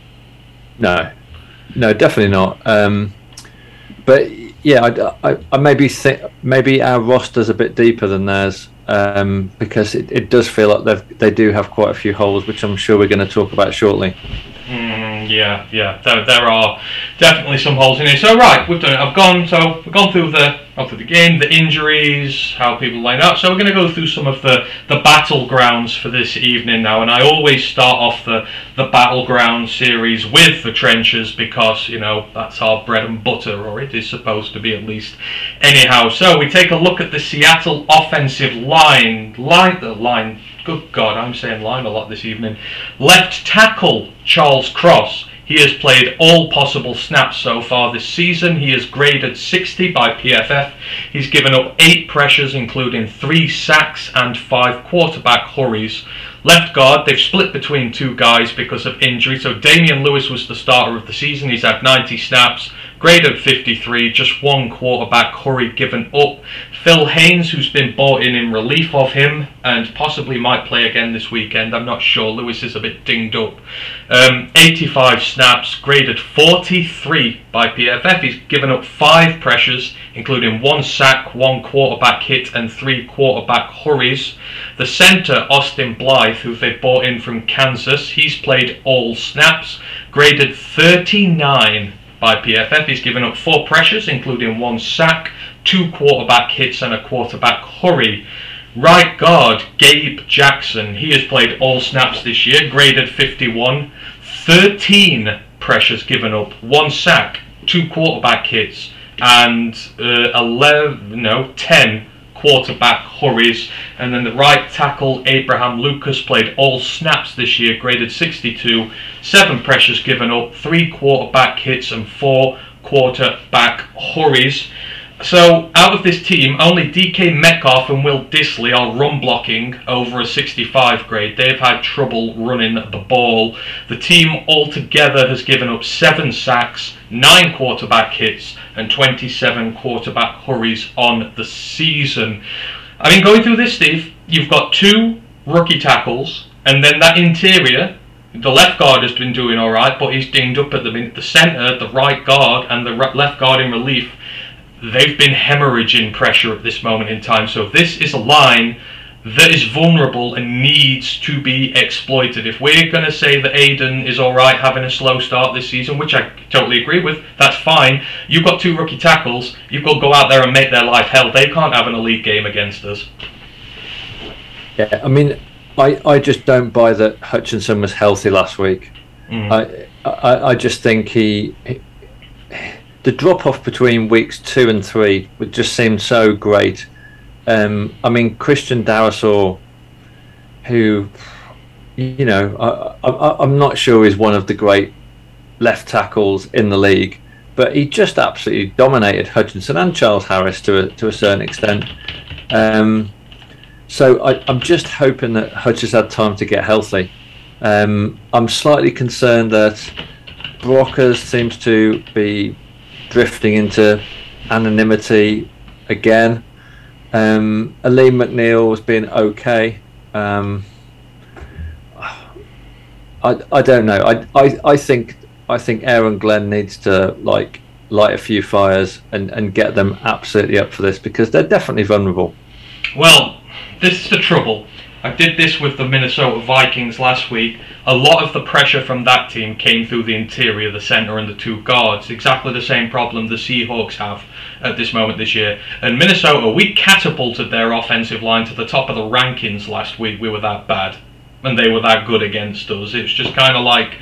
Speaker 6: No, no, definitely not. Um, but yeah, I, I, I maybe think maybe our roster's a bit deeper than theirs. Um, because it, it does feel like they've, they do have quite a few holes, which I'm sure we're going to talk about shortly.
Speaker 5: Mm, yeah, yeah, there, there are definitely some holes in here. So right, we've done it. I've gone. So we've gone through the gone through the game, the injuries, how people line up. So we're going to go through some of the, the battlegrounds for this evening now. And I always start off the the battleground series with the trenches because you know that's our bread and butter, or it is supposed to be at least. Anyhow, so we take a look at the Seattle offensive line, line the line. Good God, I'm saying line a lot this evening. Left tackle, Charles Cross. He has played all possible snaps so far this season. He is graded sixty by P F F. He's given up eight pressures, including three sacks and five quarterback hurries. Left guard, they've split between two guys because of injury. So Damian Lewis was the starter of the season. He's had ninety snaps, graded fifty-three, just one quarterback hurry given up. Phil Haynes, who's been brought in in relief of him and possibly might play again this weekend. I'm not sure. Lewis is a bit dinged up. Um, eighty-five snaps, graded forty-three by P F F. He's given up five pressures, including one sack, one quarterback hit, and three quarterback hurries. The center, Austin Blythe, who they brought in from Kansas, he's played all snaps, graded thirty-nine by P F F. He's given up four pressures, including one sack, two quarterback hits, and a quarterback hurry. Right guard, Gabe Jackson, he has played all snaps this year, graded fifty-one, thirteen pressures given up, one sack, two quarterback hits, and uh, eleven, no, ten quarterback hurries. And then the right tackle, Abraham Lucas, played all snaps this year, graded sixty-two, seven pressures given up, three quarterback hits, and four quarterback hurries. So out of this team, only D K Metcalf and Will Dissly are run blocking over a sixty-five grade. They've had trouble running the ball. The team altogether has given up seven sacks, nine quarterback hits, and twenty-seven quarterback hurries on the season. I mean, going through this, Steve, you've got two rookie tackles, and then that interior, the left guard has been doing all right, but he's dinged up at the minute. The center, the right guard, and the left guard in relief, they've been hemorrhaging pressure at this moment in time. So this is a line that is vulnerable and needs to be exploited. If we're going to say that Aiden is alright having a slow start this season, which I totally agree with, that's fine. You've got two rookie tackles, you've got to go out there and make their life hell. They can't have an elite game against us.
Speaker 6: Yeah, I mean, I, I just don't buy that Hutchinson was healthy last week. Mm. I, I I just think he... he the drop-off between weeks two and three would just seem so great. Um, I mean, Christian Darrisaw, who, you know, I, I, I'm not sure is one of the great left tackles in the league, but he just absolutely dominated Hutchinson and Charles Harris to a, to a certain extent. Um, so I, I'm just hoping that Hutch has had time to get healthy. Um, I'm slightly concerned that Brockers seems to be drifting into anonymity again. Um, Aleem McNeil has been okay. Um, I I don't know. I, I I think I think Aaron Glenn needs to like light a few fires and, and get them absolutely up for this because they're definitely vulnerable.
Speaker 5: Well, this is the trouble. I did this with the Minnesota Vikings last week. A lot of the pressure from that team came through the interior, the center, and the two guards. Exactly the same problem the Seahawks have at this moment this year. And Minnesota, we catapulted their offensive line to the top of the rankings last week. We were that bad, and they were that good against us. It's just kind of like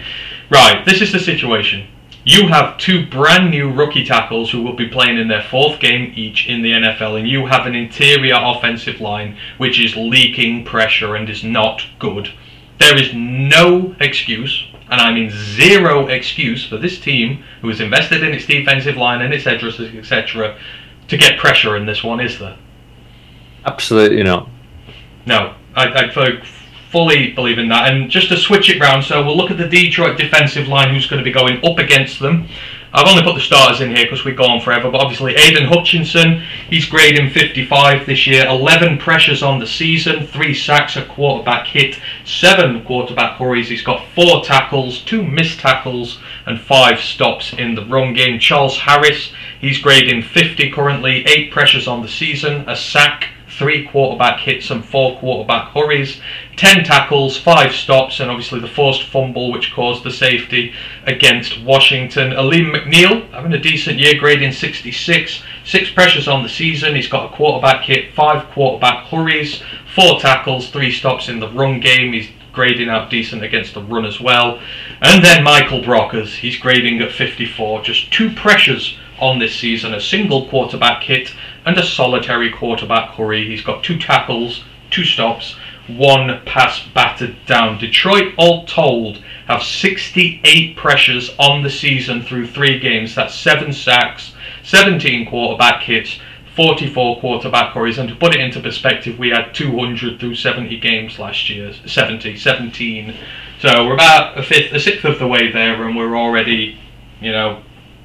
Speaker 5: Right, this is the situation. You have two brand new rookie tackles who will be playing in their fourth game each in the N F L, and you have an interior offensive line which is leaking pressure and is not good. There is no excuse, and I mean zero excuse, for this team who has invested in its defensive line and its edge rushers, et cetera, to get pressure in this one, is there?
Speaker 6: Absolutely not.
Speaker 5: No, I, I fully believe in that. And just to switch it round, so we'll look at the Detroit defensive line, who's going to be going up against them. I've only put the starters in here because we go on forever, but obviously Aiden Hutchinson, he's grading fifty-five this year, eleven pressures on the season, three sacks, a quarterback hit, seven quarterback hurries. He's got four tackles, two missed tackles, and five stops in the run game. Charles Harris, he's grading fifty currently, eight pressures on the season, a sack, three quarterback hits and four quarterback hurries, ten tackles, five stops, and obviously the forced fumble which caused the safety against Washington. Aleem McNeil having a decent year, grading sixty-six, six pressures on the season. He's got a quarterback hit, five quarterback hurries, four tackles, three stops in the run game. He's grading out decent against the run as well. And then Michael Brockers, he's grading at fifty-four, just two pressures on this season, a single quarterback hit and a solitary quarterback hurry. He's got two tackles, two stops, one pass battered down. Detroit, all told, have sixty-eight pressures on the season through three games. That's seven sacks, seventeen quarterback hits, forty-four quarterback hurries. And to put it into perspective, we had two hundred through seventy games last year, seventy, seventeen. So we're about a fifth, a sixth of the way there, and we're already, you know,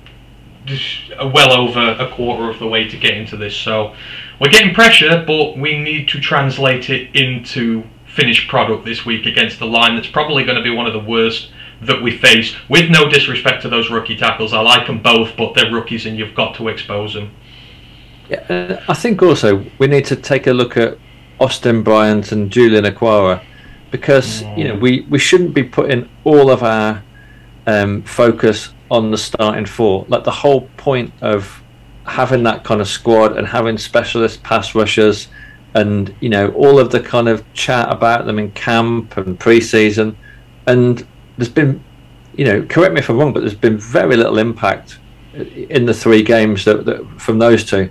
Speaker 5: well over a quarter of the way to get into this. So we're getting pressure, but we need to translate it into finished product this week against the line that's probably going to be one of the worst that we face. With no disrespect to those rookie tackles, I like them both, but they're rookies and you've got to expose them.
Speaker 6: Yeah, I think also we need to take a look at Austin Bryant and Julian Okwara, because mm. you know we, we shouldn't be putting all of our um, focus on the starting four. Like, the whole point of having that kind of squad and having specialist pass rushers and, you know, all of the kind of chat about them in camp and pre-season, and there's been, you know, correct me if I'm wrong, but there's been very little impact in the three games that, that from those two.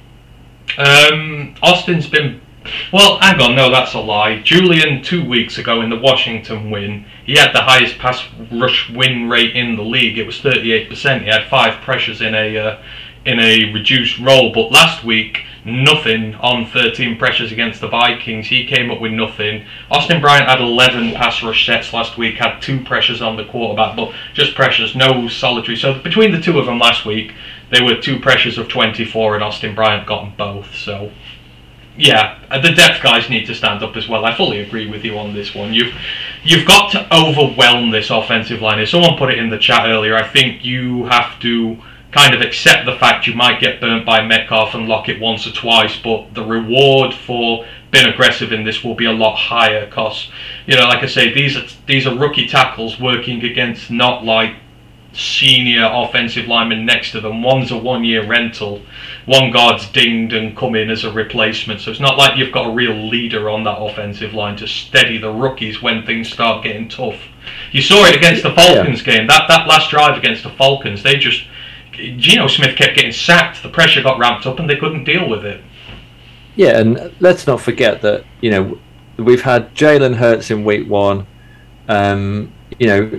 Speaker 5: Um, Austin's been, well, hang on, no, that's a lie. Julian, two weeks ago in the Washington win, he had the highest pass rush win rate in the league. It was thirty-eight percent. He had five pressures in a uh, in a reduced role. But last week, nothing on thirteen pressures against the Vikings. He came up with nothing. Austin Bryant had eleven pass rush sets last week, had two pressures on the quarterback, but just pressures, no solitary. So between the two of them last week, they were two pressures of twenty-four, and Austin Bryant got them both. So yeah, the depth guys need to stand up as well. I fully agree with you on this one. You've you've got to overwhelm this offensive line. As someone put it in the chat earlier, I think you have to kind of accept the fact you might get burnt by Metcalf and Lockett once or twice, but the reward for being aggressive in this will be a lot higher, because, you know, like I say, these are these are rookie tackles working against not like senior offensive linemen next to them. One's a one-year rental, one guard's dinged and come in as a replacement, so it's not like you've got a real leader on that offensive line to steady the rookies when things start getting tough. You saw it against the Falcons yeah. game, that that last drive against the Falcons, they just, Geno Smith kept getting sacked, the pressure got ramped up and they couldn't deal with it.
Speaker 6: Yeah, and let's not forget that, you know, we've had Jalen Hurts in week one. Um, you know,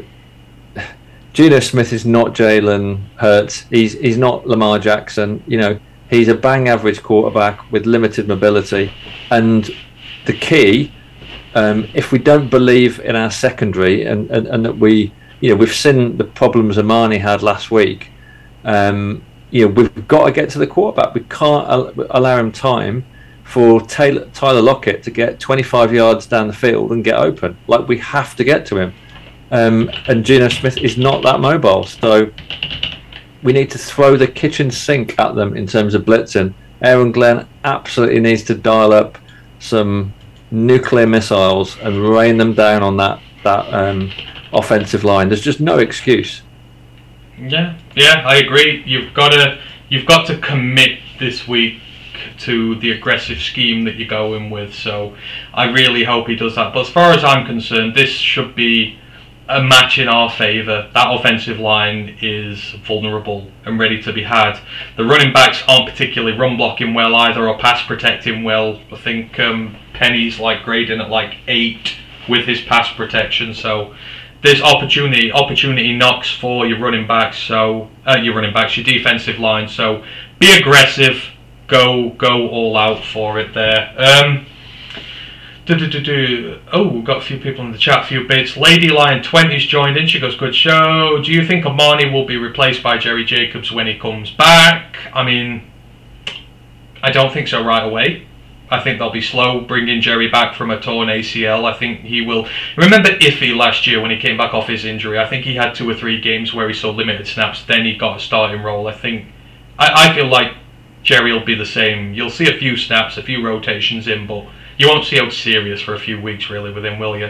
Speaker 6: Geno Smith is not Jalen Hurts. He's he's not Lamar Jackson. You know, he's a bang average quarterback with limited mobility. And the key, um, if we don't believe in our secondary, and, and, and that we, you know, we've seen the problems Amani had last week. Um, you know, we've got to get to the quarterback. We can't al- allow him time for Taylor, Tyler Lockett to get twenty-five yards down the field and get open. Like, we have to get to him. Um, and Geno Smith is not that mobile, so we need to throw the kitchen sink at them in terms of blitzing. Aaron Glenn absolutely needs to dial up some nuclear missiles and rain them down on that that um, offensive line. There's just no excuse.
Speaker 5: Yeah, yeah, I agree. You've got to you've got to commit this week to the aggressive scheme that you're going with. So I really hope he does that. But as far as I'm concerned, this should be a match in our favour. That offensive line is vulnerable and ready to be had. The running backs aren't particularly run blocking well either, or pass protecting well. I think um, Penny's like grading at like eight with his pass protection, so there's opportunity opportunity knocks for your running backs, so uh, your running backs, your defensive line. So be aggressive, go go all out for it there. Um, Do, do, do, do. Oh, we've got a few people in the chat, a few bits. Lady Lion twenty's joined in. She goes, good show. Do you think Amani will be replaced by Jerry Jacobs when he comes back? I mean, I don't think so right away. I think they'll be slow bringing Jerry back from a torn A C L. I think he will. Remember Iffy last year when he came back off his injury? I think he had two or three games where he saw limited snaps. Then he got a starting role. I think, I, I feel like Jerry will be the same. You'll see a few snaps, a few rotations in, but you won't see out serious for a few weeks, really, with him, will you?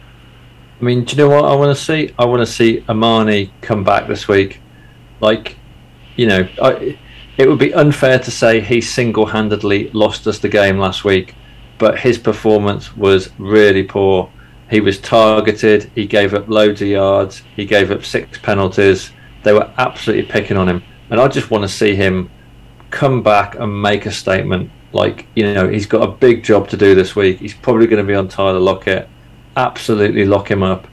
Speaker 6: I mean, do you know what I want to see? I want to see Amani come back this week. Like, you know, I, it would be unfair to say he single-handedly lost us the game last week, but his performance was really poor. He was targeted, he gave up loads of yards, he gave up six penalties. They were absolutely picking on him. And I just want to see him come back and make a statement. Like, you know, he's got a big job to do this week. He's probably going to be on Tyler Lockett. Absolutely lock him up.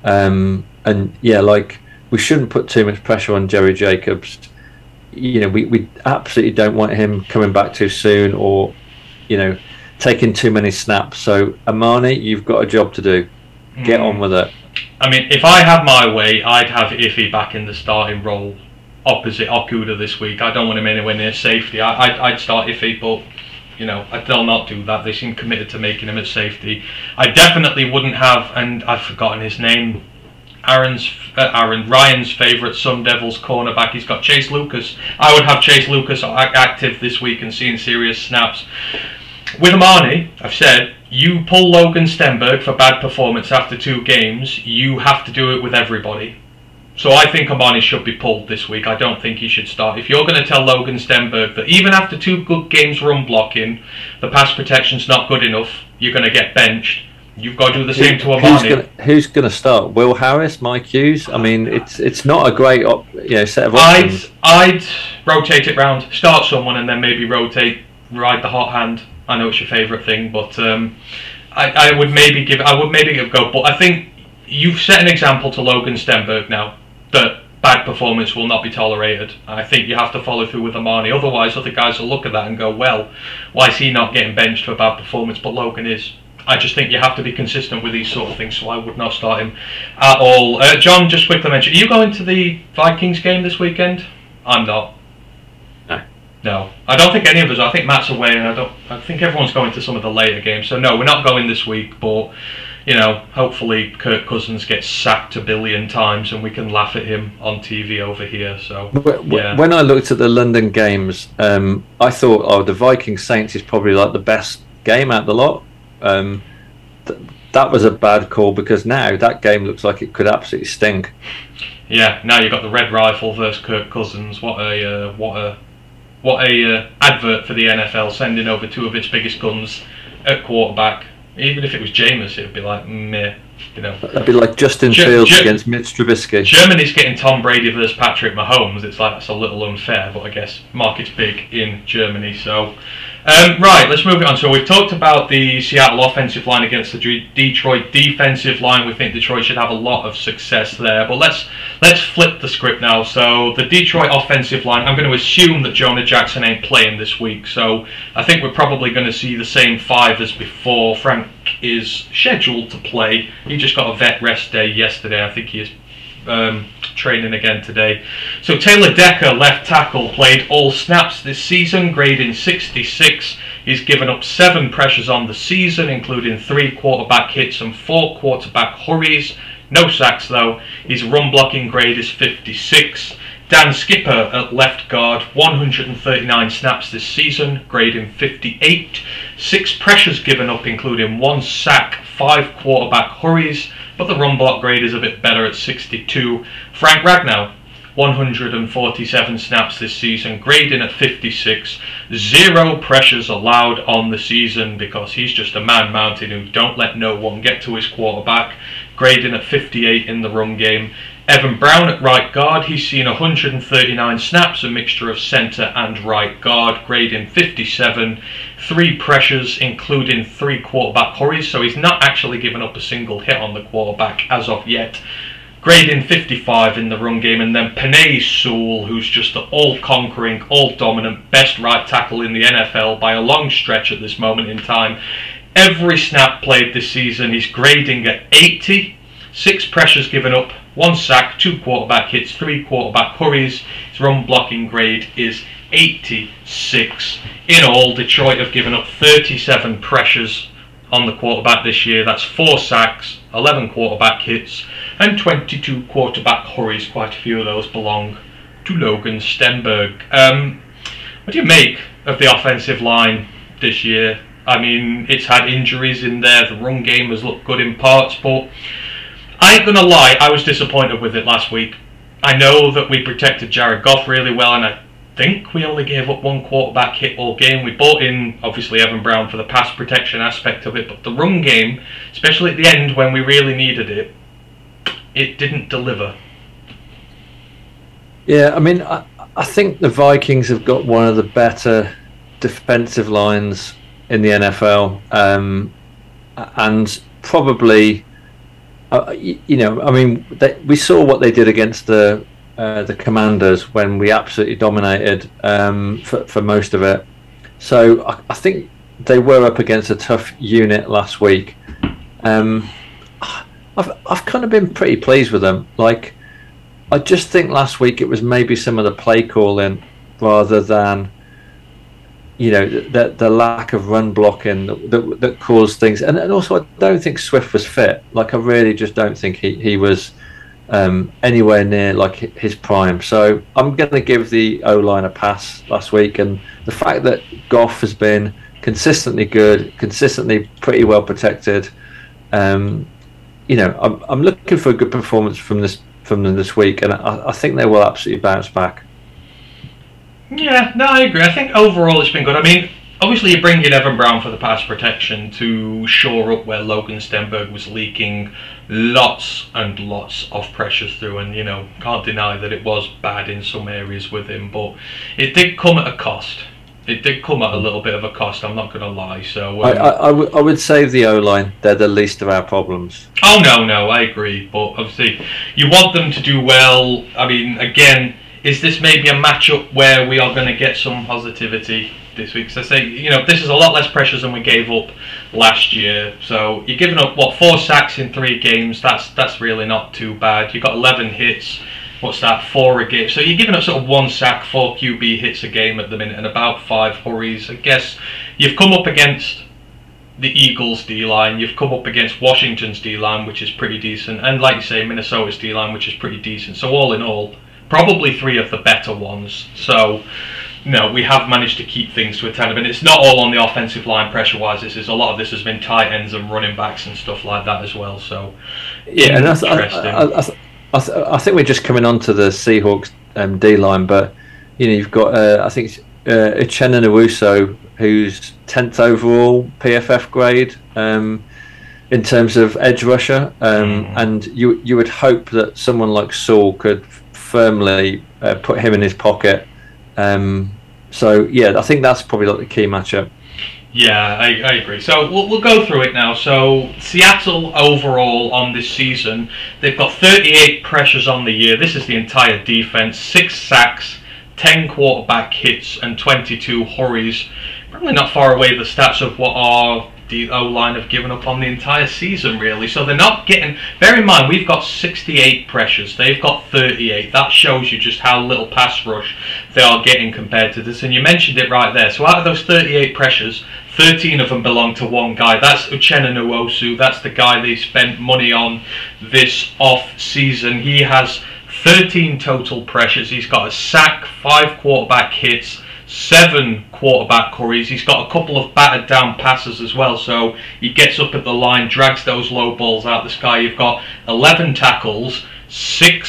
Speaker 6: Um, and, yeah, like, we shouldn't put too much pressure on Jerry Jacobs. You know, we, we absolutely don't want him coming back too soon or, you know, taking too many snaps. So, Amani, you've got a job to do. Get mm. on with it.
Speaker 5: I mean, if I had my way, I'd have Iffy back in the starting role opposite Okuda this week. I don't want him anywhere near safety. I, I'd, I'd start Iffy, but... You know, they'll not do that. They seem committed to making him at safety. I definitely wouldn't have, and I've forgotten his name, Aaron's, uh, Aaron Ryan's favourite Sun Devils cornerback. He's got Chase Lucas. I would have Chase Lucas active this week and seeing serious snaps. With Amani, I've said, you pull Logan Stenberg for bad performance after two games, you have to do it with everybody. So I think Amani should be pulled this week. I don't think he should start. If you're going to tell Logan Stenberg that even after two good games run blocking, the pass protection's not good enough, you're going to get benched, you've got to do the same to Amani.
Speaker 6: Who's going to start? Will Harris, Mike Hughes? I mean, it's it's not a great op, you know, set of options.
Speaker 5: I'd, I'd rotate it round. Start someone and then maybe rotate, ride the hot hand. I know it's your favourite thing, but um, I, I would maybe give I would maybe give a go. But I think you've set an example to Logan Stenberg now, that bad performance will not be tolerated. I think you have to follow through with Amani. Otherwise, other guys will look at that and go, well, why is he not getting benched for bad performance, but Logan is? I just think you have to be consistent with these sort of things, so I would not start him at all. Uh, John, just quickly mention, are you going to the Vikings game this weekend? I'm not.
Speaker 6: No.
Speaker 5: No. I don't think any of us are. I think Matt's away, and I don't. I think everyone's going to some of the later games. So, no, we're not going this week, but... You know, hopefully Kirk Cousins gets sacked a billion times and we can laugh at him on T V over here. So, yeah.
Speaker 6: When I looked at the London games, um, I thought, oh, the Vikings Saints is probably like the best game out the lot. Um, th- that was a bad call because now that game looks like it could absolutely stink.
Speaker 5: Yeah, now you've got the Red Rifle versus Kirk Cousins. What a uh, what a what a uh, advert for the N F L, sending over two of its biggest guns at quarterback. Even if it was Jameis, it would be like, meh, you know.
Speaker 6: That'd be like Justin Ge- Fields Ge- against Mitch Trubisky.
Speaker 5: Germany's getting Tom Brady versus Patrick Mahomes. It's like, that's a little unfair, but I guess market's big in Germany, so... Um, right, let's move it on. So we've talked about the Seattle offensive line against the D- Detroit defensive line. We think Detroit should have a lot of success there. But let's let's flip the script now. So the Detroit offensive line, I'm going to assume that Jonah Jackson ain't playing this week. So I think we're probably going to see the same five as before. Frank is scheduled to play. He just got a vet rest day yesterday. I think he is um, training again today. So Taylor Decker, left tackle, played all snaps this season, grading sixty-six. He's given up seven pressures on the season, including three quarterback hits and four quarterback hurries. No sacks though. His run blocking grade is fifty-six. Dan Skipper at left guard, one hundred thirty-nine snaps this season, grading fifty-eight. Six pressures given up, including one sack, five quarterback hurries, but the run block grade is a bit better at sixty-two. Frank Ragnow, one hundred forty-seven snaps this season, grading at fifty-six. Zero pressures allowed on the season because he's just a man mountain who don't let no one get to his quarterback, grading at fifty-eight in the run game. Evan Brown at right guard, he's seen one hundred thirty-nine snaps, a mixture of centre and right guard, grading fifty-seven. Three pressures, including three quarterback hurries, so he's not actually given up a single hit on the quarterback as of yet. Grading fifty-five in the run game. And then Penei Sewell, who's just the all-conquering, all-dominant, best right tackle in the N F L by a long stretch at this moment in time. Every snap played this season, he's grading at eighty. Six pressures given up, one sack, two quarterback hits, three quarterback hurries. His run blocking grade is eighty-six. In all, Detroit have given up thirty-seven pressures on the quarterback this year. That's four sacks, eleven quarterback hits, and twenty-two quarterback hurries. Quite a few of those belong to Logan Stenberg. Um, what do you make of the offensive line this year? I mean, it's had injuries in there. The run game has looked good in parts, but I ain't gonna lie, I was disappointed with it last week. I know that we protected Jared Goff really well, and I think we only gave up one quarterback hit all game. We brought in, obviously, Evan Brown for the pass protection aspect of it, but the run game, especially at the end when we really needed it, it didn't deliver.
Speaker 6: Yeah, I mean, I, I think the Vikings have got one of the better defensive lines in the N F L, um, and probably... Uh, you, you know, I mean, they, we saw what they did against the uh, the Commanders when we absolutely dominated um, for for most of it. So I, I think they were up against a tough unit last week. Um, I've I've kind of been pretty pleased with them. Like, I just think last week it was maybe some of the play calling rather than, you know, the the lack of run blocking that that, that caused things, and, and also I don't think Swift was fit. Like, I really just don't think he he was um, anywhere near like his prime. So I'm going to give the O-line a pass last week, and the fact that Goff has been consistently good, consistently pretty well protected. Um, you know, I'm I'm looking for a good performance from this from them this week, and I, I think they will absolutely bounce back.
Speaker 5: Yeah, no, I agree. I think overall it's been good. I mean, obviously you bring in Evan Brown for the pass protection to shore up where Logan Stenberg was leaking lots and lots of pressures through, and, you know, can't deny that it was bad in some areas with him, but it did come at a cost. It did come at a little bit of a cost, I'm not going to lie. So um,
Speaker 6: I, I, I, w- I would say the O-line, they're the least of our problems.
Speaker 5: Oh, no, no, I agree. But obviously you want them to do well. I mean, again, is this maybe a matchup where we are going to get some positivity this week? So I say, you know, this is a lot less pressures than we gave up last year. So you're giving up, what, four sacks in three games. That's that's really not too bad. You've got eleven hits. What's that, four a game? So you're giving up sort of one sack, four Q B hits a game at the minute, and about five hurries. I guess you've come up against the Eagles' D-line, you've come up against Washington's D-line, which is pretty decent, and like you say, Minnesota's D-line, which is pretty decent. So all in all, probably three of the better ones. So, no, we have managed to keep things to a ten. And it's not all on the offensive line pressure-wise. This is a lot of this has been tight ends and running backs and stuff like that as well. So,
Speaker 6: yeah, and I, th-
Speaker 5: interesting.
Speaker 6: I, I, I, th- I, th- I think we're just coming on to the Seahawks um, D-line, but you know, you've got uh, I think uh, Uchenna Nwosu, who's tenth overall P F F grade um, in terms of edge rusher, um, mm. and you you would hope that someone like Saul could firmly uh, put him in his pocket. Um, so yeah, I think that's probably like the key matchup.
Speaker 5: Yeah, I, I agree. So we'll, we'll go through it now. So Seattle overall on this season, they've got thirty-eight pressures on the year. This is the entire defense. Six sacks, ten quarterback hits, and twenty-two hurries. Probably not far away the stats of what our the O-line have given up on the entire season, really. So they're not getting... Bear in mind, we've got sixty-eight pressures. They've got thirty-eight. That shows you just how little pass rush they are getting compared to this. And you mentioned it right there. So out of those thirty-eight pressures, thirteen of them belong to one guy. That's Uchenna Nwosu. That's the guy they spent money on this off-season. He has thirteen total pressures. He's got a sack, five quarterback hits, seven quarterback hurries. He's got a couple of battered down passes as well, so he gets up at the line, drags those low balls out the sky. You've got eleven tackles, six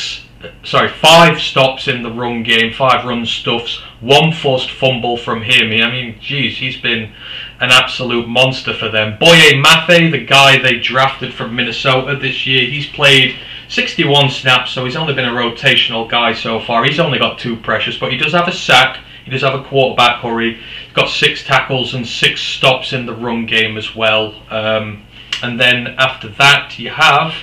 Speaker 5: sorry, five stops in the run game, five run stuffs, one forced fumble from him. I mean, geez, he's been an absolute monster for them. Boye Mafe, the guy they drafted from Minnesota this year, he's played sixty-one snaps, so he's only been a rotational guy so far. He's only got two pressures, but he does have a sack. He does have a quarterback hurry. He's got six tackles and six stops in the run game as well. Um, and then after that, you have,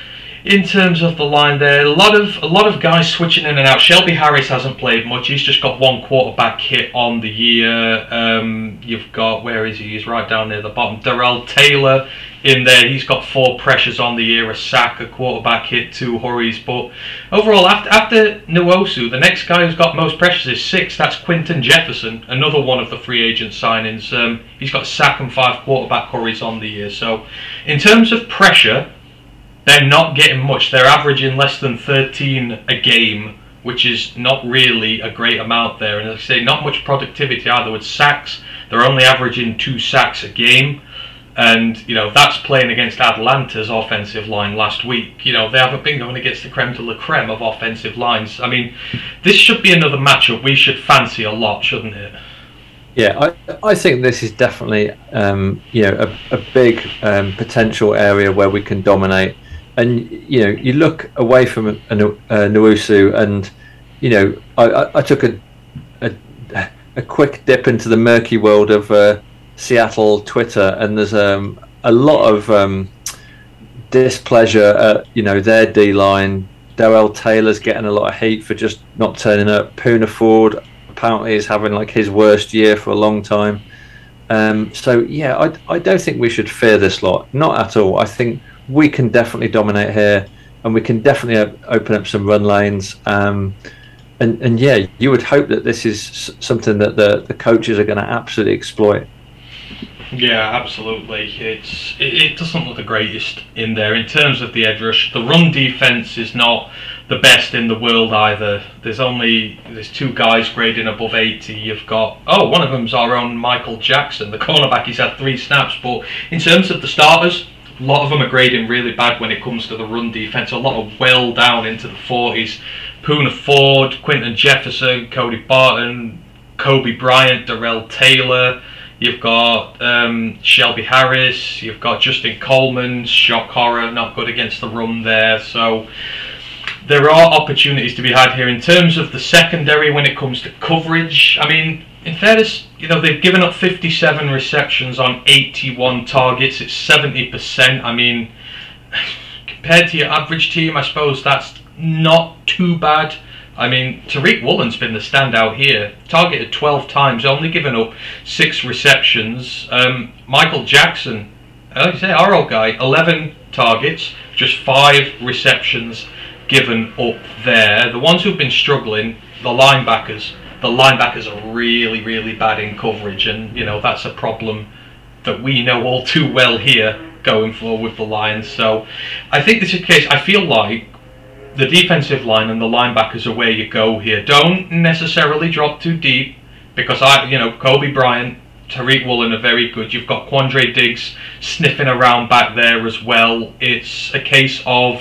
Speaker 5: in terms of the line there, a lot of a lot of guys switching in and out. Shelby Harris hasn't played much. He's just got one quarterback hit on the year. Um, you've got, where is he? He's right down near the bottom. Darrell Taylor in there. He's got four pressures on the year, a sack, a quarterback hit, two hurries. But overall, after, after Nwosu, the next guy who's got most pressures is six. That's Quinton Jefferson, another one of the free agent signings. Um, he's got a sack and five quarterback hurries on the year. So in terms of pressure, they're not getting much. They're averaging less than thirteen a game, which is not really a great amount there. And as I say, not much productivity either with sacks. They're only averaging two sacks a game. And, you know, that's playing against Atlanta's offensive line last week. You know, they haven't been going against the creme de la creme of offensive lines. I mean, this should be another matchup we should fancy a lot, shouldn't it?
Speaker 6: Yeah, I, I think this is definitely, um, you know, a, a big um, potential area where we can dominate. And, you know, you look away from a, a, a Nwosu and, you know, I, I, I took a, a a quick dip into the murky world of uh, Seattle Twitter, and there's um, a lot of um, displeasure at, you know, their D-line. Darrell Taylor's getting a lot of heat for just not turning up. Poona Ford apparently is having like his worst year for a long time. Um, so, yeah, I, I don't think we should fear this lot. Not at all. I think we can definitely dominate here, and we can definitely op- open up some run lanes. Um, and, and yeah, you would hope that this is s- something that the, the coaches are going to absolutely exploit.
Speaker 5: Yeah, absolutely. It's it, it doesn't look the greatest in there in terms of the edge rush. The run defense is not the best in the world either. There's only there's two guys grading above eighty. You've got oh one of them's our own Michael Jackson, the cornerback. He's had three snaps, but in terms of the starters, a lot of them are grading really bad when it comes to the run defense. A lot of well down into the forties. Poona Ford, Quinton Jefferson, Cody Barton, Kobe Bryant, Darrell Taylor. You've got um, Shelby Harris. You've got Justin Coleman. Shock horror, not good against the run there. So there are opportunities to be had here in terms of the secondary when it comes to coverage. I mean, in fairness, you know, they've given up fifty-seven receptions on eighty-one targets. It's seventy percent. I mean, compared to your average team, I suppose that's not too bad. I mean, Tariq Woolen's been the standout here. Targeted twelve times, only given up six receptions. Um, Michael Jackson, like I say, our old guy, eleven targets, just five receptions given up there. The ones who've been struggling, the linebackers. The linebackers are really, really bad in coverage, and you know that's a problem that we know all too well here going forward with the Lions. So I think this is the case. I feel like the defensive line and the linebackers are where you go here. Don't necessarily drop too deep, because I, you know, Kobe Bryant, Tariq Woolen are very good. You've got Quandre Diggs sniffing around back there as well. It's a case of,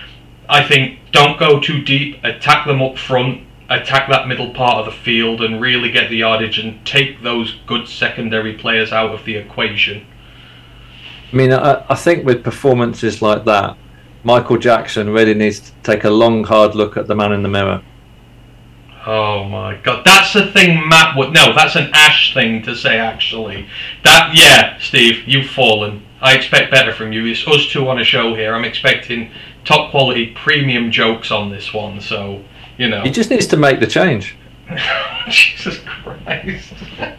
Speaker 5: I think, don't go too deep. Attack them up front. Attack that middle part of the field and really get the yardage and take those good secondary players out of the equation.
Speaker 6: I mean, I, I think with performances like that, Michael Jackson really needs to take a long, hard look at the man in the mirror.
Speaker 5: Oh my God, that's a thing Matt would... No, that's an Ash thing to say, actually. That, yeah, Steve, you've fallen. I expect better from you. It's us two on a show here. I'm expecting top quality premium jokes on this one, so, you know.
Speaker 6: He just needs to make the change.
Speaker 5: Jesus Christ.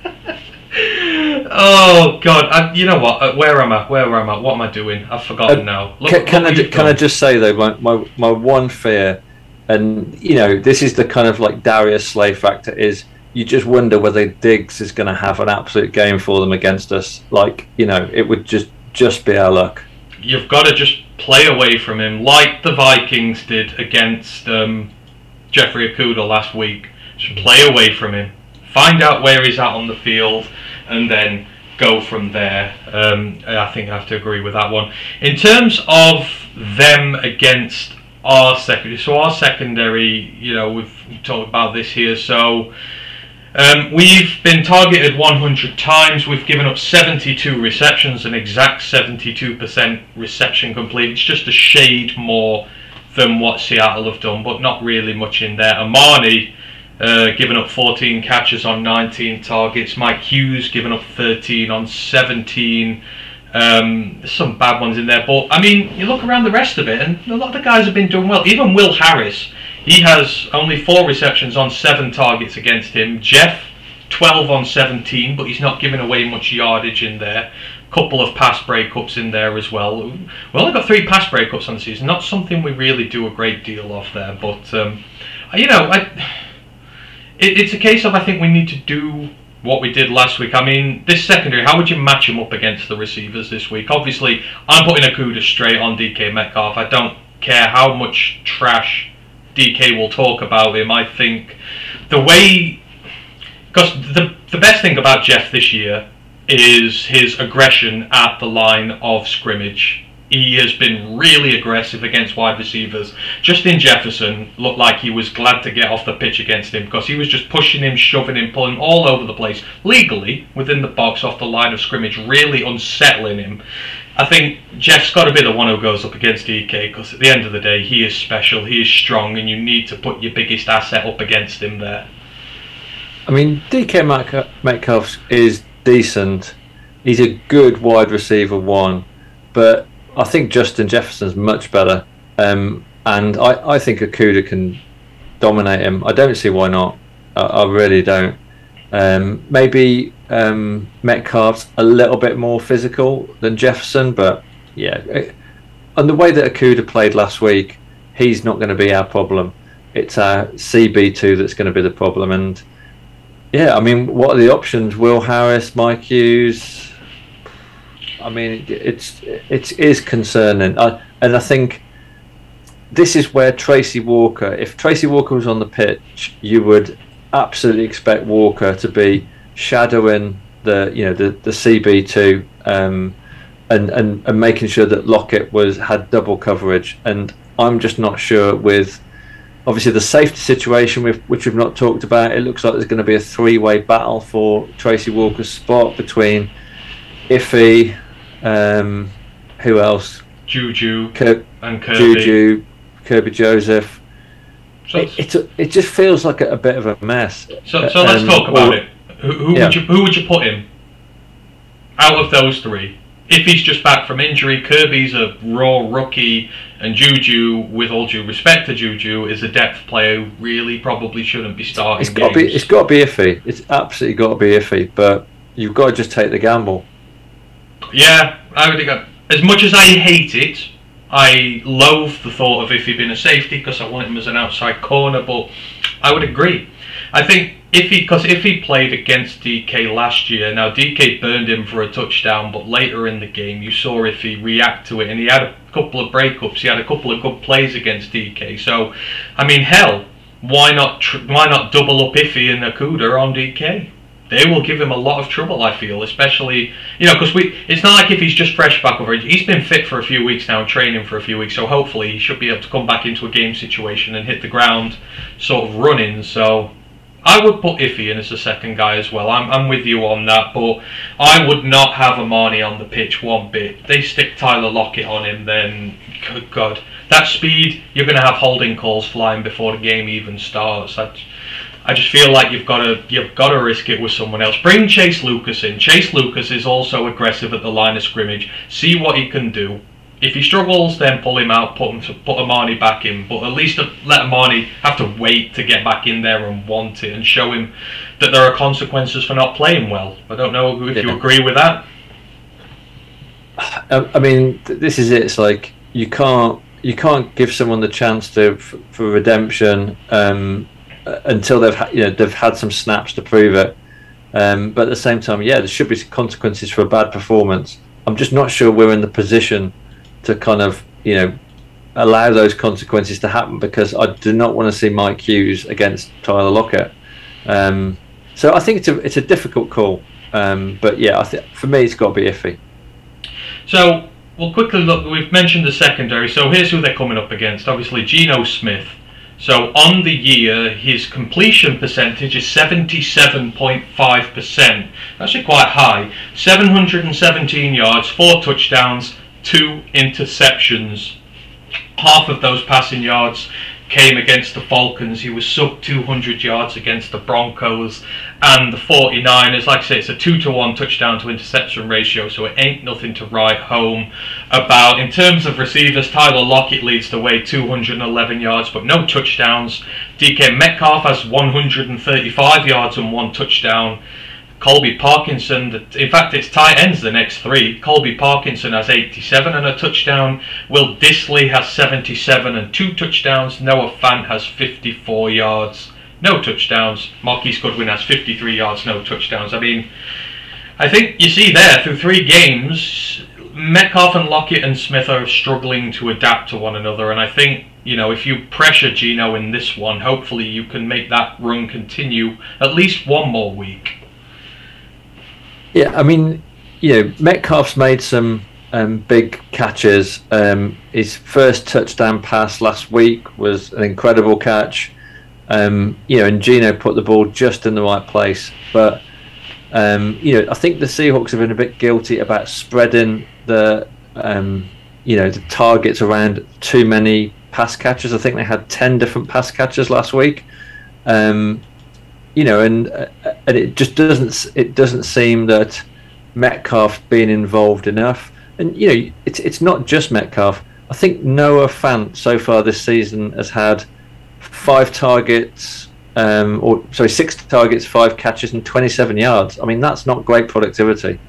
Speaker 5: Oh God! I, you know what? Uh, where am I? Where am I? What am I doing? I've forgotten uh, now. Look,
Speaker 6: can can, I, ju- can I just say though, my, my my one fear, and you know, this is the kind of like Darius Slay factor, is you just wonder whether Diggs is going to have an absolute game for them against us. Like, you know, it would just just be our luck.
Speaker 5: You've got to just play away from him, like the Vikings did against um, Jeffrey Okudah last week. Just play away from him. Find out where he's at on the field, and then go from there. Um, I think I have to agree with that one. In terms of them against our secondary. So our secondary, you know, we've talked about this here. So um, we've been targeted one hundred times. We've given up seventy-two receptions, an exact seventy-two percent reception complete. It's just a shade more than what Seattle have done, but not really much in there. Amani uh, given up fourteen catches on nineteen targets. Mike Hughes given up thirteen on seventeen. Um, there's some bad ones in there, but I mean, you look around the rest of it, and a lot of the guys have been doing well. Even Will Harris, he has only four receptions on seven targets against him. Jeff, twelve on seventeen, but he's not giving away much yardage in there. Couple of pass breakups in there as well. We only got three pass breakups on the season. Not something we really do a great deal of there, but um, you know, I, it, it's a case of I think we need to do what we did last week. I mean, this secondary, how would you match him up against the receivers this week? Obviously, I'm putting Okudah straight on D K Metcalf. I don't care how much trash D K will talk about him. I think the way... Because the, the best thing about Jeff this year is his aggression at the line of scrimmage. He has been really aggressive against wide receivers. Justin Jefferson looked like he was glad to get off the pitch against him because he was just pushing him, shoving him, pulling all over the place, legally, within the box, off the line of scrimmage, really unsettling him. I think Jeff's got to be the one who goes up against D K because at the end of the day, he is special, he is strong, and you need to put your biggest asset up against him there.
Speaker 6: I mean, D K Metcalf is decent. He's a good wide receiver one, but I think Justin Jefferson's much better, um, and I, I think Okudah can dominate him. I don't see why not. I, I really don't. Um, maybe um, Metcalf's a little bit more physical than Jefferson, but yeah. It, and the way that Okudah played last week, he's not going to be our problem. It's our C B two that's going to be the problem. And yeah, I mean, what are the options? Will Harris, Mike Hughes... I mean, it's it is concerning, I, and I think this is where Tracy Walker. If Tracy Walker was on the pitch, you would absolutely expect Walker to be shadowing the you know the, the C B two um, and, and and making sure that Lockett was had double coverage. And I'm just not sure with obviously the safety situation, with, which we've not talked about. It looks like there's going to be a three-way battle for Tracy Walker's spot between Iffy. Um, who else?
Speaker 5: Juju
Speaker 6: Ker-
Speaker 5: and Kirby.
Speaker 6: Juju, Kirby Joseph.
Speaker 5: So
Speaker 6: it, it's a, it just feels like a, a bit of a mess.
Speaker 5: So, so let's
Speaker 6: um,
Speaker 5: talk about
Speaker 6: or,
Speaker 5: it. Who, who
Speaker 6: yeah.
Speaker 5: would you who would you put him out of those three? If he's just back from injury, Kirby's a raw rookie, and Juju, with all due respect to Juju, is a depth player who really probably shouldn't be starting
Speaker 6: it's got
Speaker 5: games.
Speaker 6: to be, it's got to be iffy. It's absolutely got to be iffy. But you've got to just take the gamble.
Speaker 5: Yeah, I would think. I, as much as I hate it, I loathe the thought of Iffy being a safety because I want him as an outside corner. But I would agree. I think Iffy, because Iffy played against D K last year. Now D K burned him for a touchdown, but later in the game you saw Iffy react to it, and he had a couple of breakups. He had a couple of good plays against D K. So, I mean, hell, why not? Tr- why not double up Iffy and Okudah on D K? They will give him a lot of trouble, I feel, especially, you know, because we. It's not like if he's just fresh back over. He's been fit for a few weeks now and training for a few weeks, so hopefully he should be able to come back into a game situation and hit the ground sort of running. So I would put Iffy in as a second guy as well. I'm I'm with you on that, but I would not have Amani on the pitch one bit. They stick Tyler Lockett on him, then good God, that speed, you're going to have holding calls flying before the game even starts. That's, I just feel like you've got to you've got to risk it with someone else. Bring Chase Lucas in. Chase Lucas is also aggressive at the line of scrimmage. See what he can do. If he struggles, then pull him out, put him to put Amani back in. But at least let Amani have to wait to get back in there and want it, and show him that there are consequences for not playing well. I don't know if yeah. you agree with that.
Speaker 6: I mean, this is it. It's like you can't you can't give someone the chance to for redemption. Um, until they've ha- you know they've had some snaps to prove it, um, but at the same time, yeah, there should be consequences for a bad performance. I'm just not sure we're in the position to kind of you know allow those consequences to happen, because I do not want to see Mike Hughes against Tyler Lockett. Um, so I think it's a it's a difficult call, um, but yeah, I think for me it's got to be iffy.
Speaker 5: So we'll quickly look. We've mentioned the secondary, so here's who they're coming up against. Obviously, Geno Smith. So on the year, his completion percentage is seventy-seven point five percent. Actually quite high. seven hundred seventeen yards, four touchdowns, two interceptions. Half of those passing yards came against the Falcons. He was sub two hundred yards against the Broncos and the forty-niners. Like I say, it's a two to one touchdown to interception ratio, so it ain't nothing to write home about. In terms of receivers, Tyler Lockett leads the way, two hundred eleven yards, but no touchdowns. D K Metcalf has one hundred thirty-five yards and one touchdown. Colby Parkinson, in fact it's tight ends the next three. Colby Parkinson has eighty-seven and a touchdown. Will Dissly has seventy-seven and two touchdowns. Noah Fant has fifty-four yards, no touchdowns. Marquise Goodwin has fifty-three yards, no touchdowns. I mean, I think you see there through three games, Metcalf and Lockett and Smith are struggling to adapt to one another, and I think, you know, if you pressure Geno in this one, hopefully you can make that run continue at least one more week.
Speaker 6: Yeah, I mean, you know, Metcalf's made some um, big catches. Um, his first touchdown pass last week was an incredible catch. Um, you know, and Geno put the ball just in the right place. But, um, you know, I think the Seahawks have been a bit guilty about spreading the, um, you know, the targets around too many pass catchers. I think they had ten different pass catchers last week. Um You know, and uh, and it just doesn't it doesn't seem that Metcalf being involved enough. And you know, it's it's not just Metcalf. I think Noah Fant so far this season has had five targets, um, or sorry, six targets, five catches, and twenty-seven yards. I mean, that's not great productivity.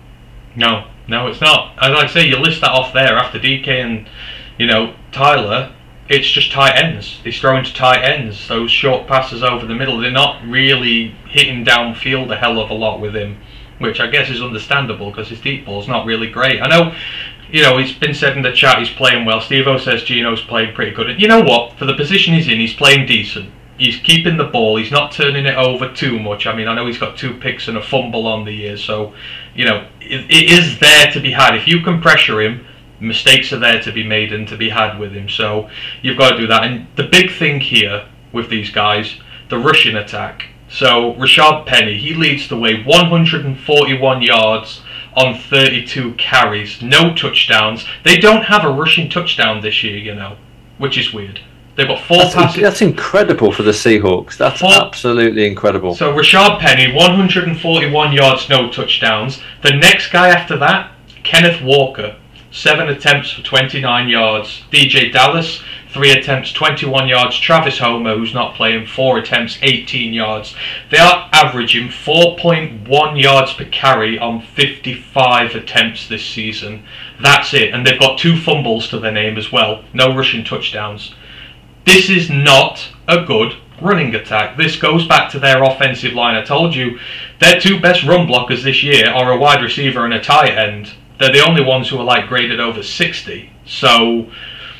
Speaker 5: No, no, it's not. As I say, you list that off there after D K and, you know, Tyler. It's just tight ends. He's throwing to tight ends. Those short passes over the middle, they're not really hitting downfield a hell of a lot with him, which I guess is understandable because his deep ball's not really great. I know, you know, it's been said in the chat he's playing well. Steve-O says Geno's playing pretty good. And you know what? For the position he's in, he's playing decent. He's keeping the ball. He's not turning it over too much. I mean, I know he's got two picks and a fumble on the year, so, you know, it, it is there to be had. If you can pressure him, mistakes are there to be made and to be had with him, so you've got to do that. And the big thing here with these guys, the rushing attack. So Rashad Penny, he leads the way, one hundred forty-one yards on thirty-two carries, no touchdowns. They don't have a rushing touchdown this year, you know, which is weird. They've got four
Speaker 6: that's,
Speaker 5: passes.
Speaker 6: That's incredible for the Seahawks. That's four, absolutely incredible.
Speaker 5: So Rashad Penny, one hundred forty-one yards, no touchdowns. The next guy after that, Kenneth Walker, seven attempts for twenty-nine yards. D J Dallas, three attempts, twenty-one yards. Travis Homer, who's not playing, four attempts, eighteen yards. They are averaging four point one yards per carry on fifty-five attempts this season. That's it. And they've got two fumbles to their name as well. No rushing touchdowns. This is not a good running attack. This goes back to their offensive line. I told you, their two best run blockers this year are a wide receiver and a tight end. They're the only ones who are like graded over sixty. So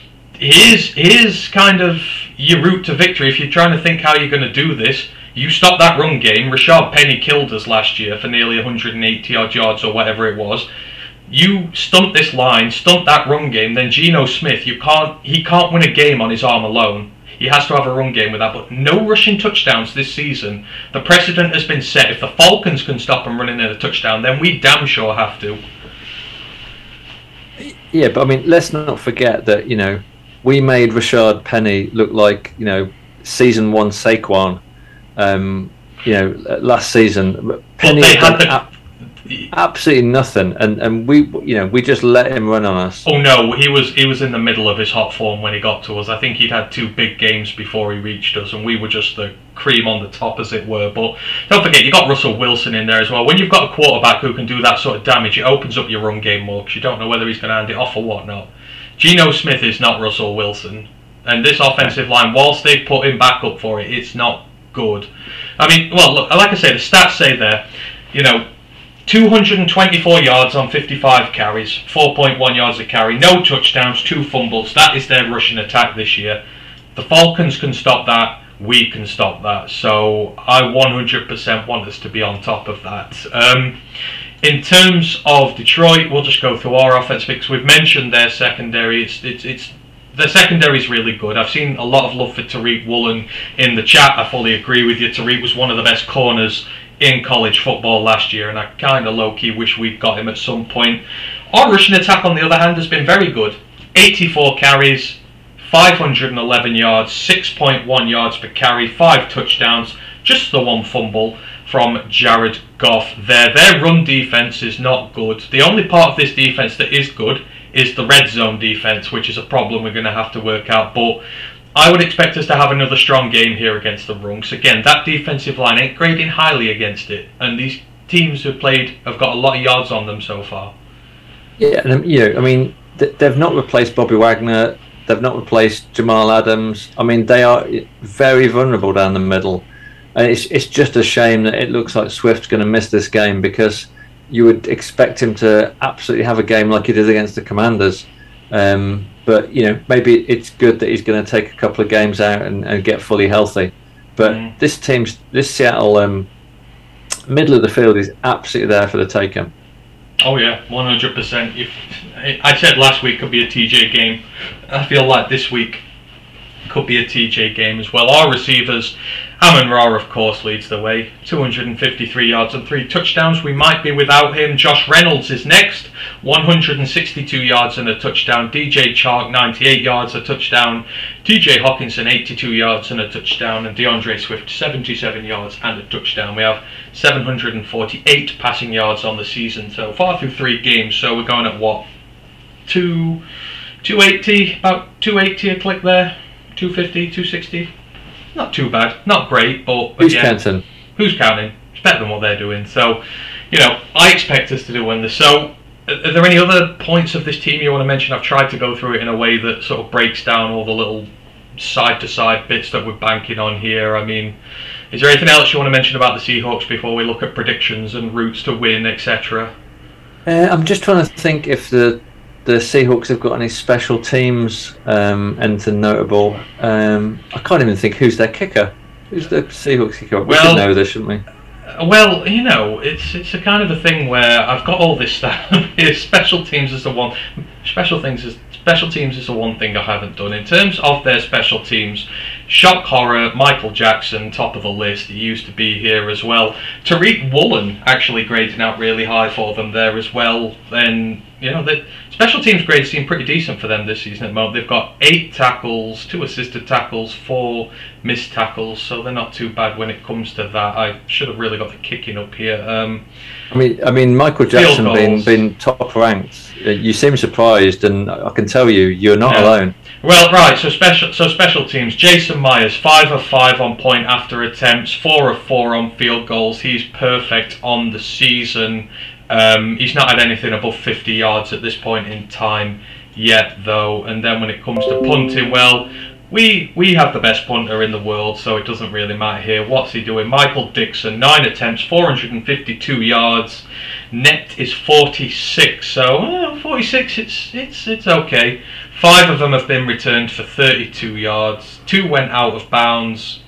Speaker 5: here's, here's kind of your route to victory. If you're trying to think how you're going to do this, you stop that run game. Rashad Penny killed us last year for nearly one hundred eighty odd yards or whatever it was. You stump this line, stump that run game, then Geno Smith, you can't he can't win a game on his arm alone. He has to have a run game with that, but no rushing touchdowns this season. The precedent has been set. If the Falcons can stop him running in a touchdown, then we damn sure have to.
Speaker 6: Yeah, but I mean, let's not forget that, you know, we made Rashad Penny look like, you know, season one Saquon, um, you know, last season. Penny
Speaker 5: they had the,
Speaker 6: ab- absolutely nothing, and and we, you know, we just let him run on us.
Speaker 5: Oh no, he was he was in the middle of his hot form when he got to us. I think he'd had two big games before he reached us, and we were just the cream on the top, as it were. But don't forget, you got Russell Wilson in there as well. When you've got a quarterback who can do that sort of damage, it opens up your run game more, because you don't know whether he's going to hand it off or whatnot. Geno Smith is not Russell Wilson, and this offensive line, whilst they put him back up for it, it's not good. I mean, well, look, like I say, the stats say there, you know, two hundred twenty-four yards on fifty-five carries, four point one yards a carry, no touchdowns, two fumbles. That is their rushing attack this year. The Falcons can stop that. We can stop that. So I one hundred percent want us to be on top of that. Um, In terms of Detroit, we'll just go through our offense because we've mentioned their secondary. It's it's it's their secondary is really good. I've seen a lot of love for Tariq Woolen in the chat. I fully agree with you. Tariq was one of the best corners in college football last year, and I kind of low-key wish we'd got him at some point. Our rushing attack, on the other hand, has been very good. eighty-four carries, five hundred eleven yards, six point one yards per carry, five touchdowns, just the one fumble from Jared Goff there. Their run defense is not good. The only part of this defense that is good is the red zone defense, which is a problem we're going to have to work out. But I would expect us to have another strong game here against the Runks. Again, that defensive line ain't grading highly against it, and these teams who've played have got a lot of yards on them so far.
Speaker 6: Yeah, and you know, I mean, they've not replaced Bobby Wagner. They've not replaced Jamal Adams. I mean, they are very vulnerable down the middle. And it's it's just a shame that it looks like Swift's going to miss this game, because you would expect him to absolutely have a game like he did against the Commanders. Um, but, you know, maybe it's good that he's going to take a couple of games out and, and get fully healthy. But mm. this team's, this Seattle um, middle of the field is absolutely there for the taking.
Speaker 5: Oh yeah, one hundred percent. If I said last week could be a T J game, I feel like this week could be a T J game as well. Our receivers, Amon-Ra, of course, leads the way. two hundred fifty-three yards and three touchdowns. We might be without him. Josh Reynolds is next. one hundred sixty-two yards and a touchdown. D J Chark, ninety-eight yards, a touchdown. T J Hockenson, eighty-two yards and a touchdown. And DeAndre Swift, seventy-seven yards and a touchdown. We have seven hundred forty-eight passing yards on the season so far through three games. So we're going at what? Two, two eighty? About two eighty a click there. two fifty, two sixty. Not too bad, not great, but
Speaker 6: who's
Speaker 5: again,
Speaker 6: counting?
Speaker 5: Who's counting? It's better than what they're doing. So, you know, I expect us to do win this. So, are there any other points of this team you want to mention? I've tried to go through it in a way that sort of breaks down all the little side-to-side bits that we're banking on here. I mean, is there anything else you want to mention about the Seahawks before we look at predictions and routes to win, et cetera?
Speaker 6: Uh, I'm just trying to think if the the Seahawks have got any special teams, um, anything notable. Um, I can't even think who's their kicker. Who's the Seahawks kicker? We
Speaker 5: well,
Speaker 6: should know this, shouldn't we?
Speaker 5: Well, you know, it's it's a kind of a thing where I've got all this stuff here. Special teams is the one. Special things is special teams is the one thing I haven't done in terms of their special teams. Shock horror, Michael Jackson, top of the list. He used to be here as well. Tariq Woolen actually grading out really high for them there as well. Then you know the special teams grades seem pretty decent for them this season at the moment. They've got eight tackles, two assisted tackles, four missed tackles, so they're not too bad when it comes to that. I should have really got the kicking up here. Um,
Speaker 6: I mean, I mean, Michael Jackson being been top ranked. You seem surprised, and I can tell you, you're not
Speaker 5: yeah.
Speaker 6: alone.
Speaker 5: Well, right. So special, so special teams. Jason Myers, five of five on point after attempts, four of four on field goals. He's perfect on the season. Um, he's not had anything above fifty yards at this point in time yet, though. And then when it comes to punting, well, we we have the best punter in the world, so it doesn't really matter here. What's he doing? Michael Dixon, nine attempts, four hundred fifty-two yards. Net is forty-six, so uh, forty-six. It's it's it's okay. Five of them have been returned for thirty-two yards. Two went out of bounds,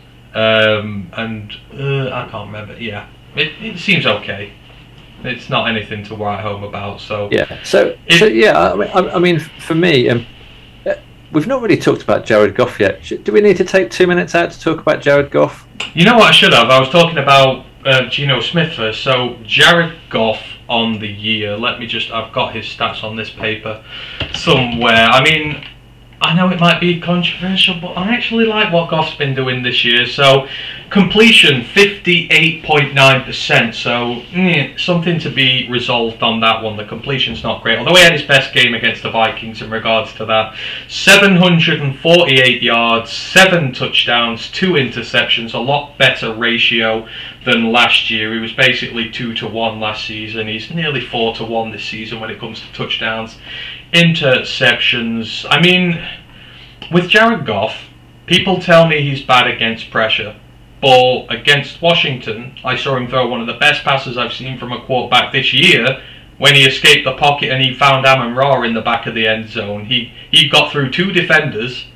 Speaker 5: um, and uh, I can't remember. Yeah, it it seems okay. It's not anything to write home about. So
Speaker 6: yeah. So
Speaker 5: it,
Speaker 6: so yeah. I mean, I, I mean for me, um, we've not really talked about Jared Goff yet. Do we need to take two minutes out to talk about Jared Goff?
Speaker 5: You know what I should have? I was talking about uh, Geno Smith first. So Jared Goff on the year. Let me just. I've got his stats on this paper somewhere. I mean, I know it might be controversial, but I actually like what Goff's been doing this year. So completion fifty-eight point nine percent. So mm, something to be resolved on that one. The completion's not great. Although he had his best game against the Vikings in regards to that. seven hundred forty-eight yards, seven touchdowns, two interceptions. A lot better ratio than last year. He was basically two to one last season. He's nearly four to one this season when it comes to touchdowns. Interceptions. I mean, with Jared Goff, people tell me he's bad against pressure. But against Washington, I saw him throw one of the best passes I've seen from a quarterback this year when he escaped the pocket and he found Amon-Ra in the back of the end zone. He he got through two defenders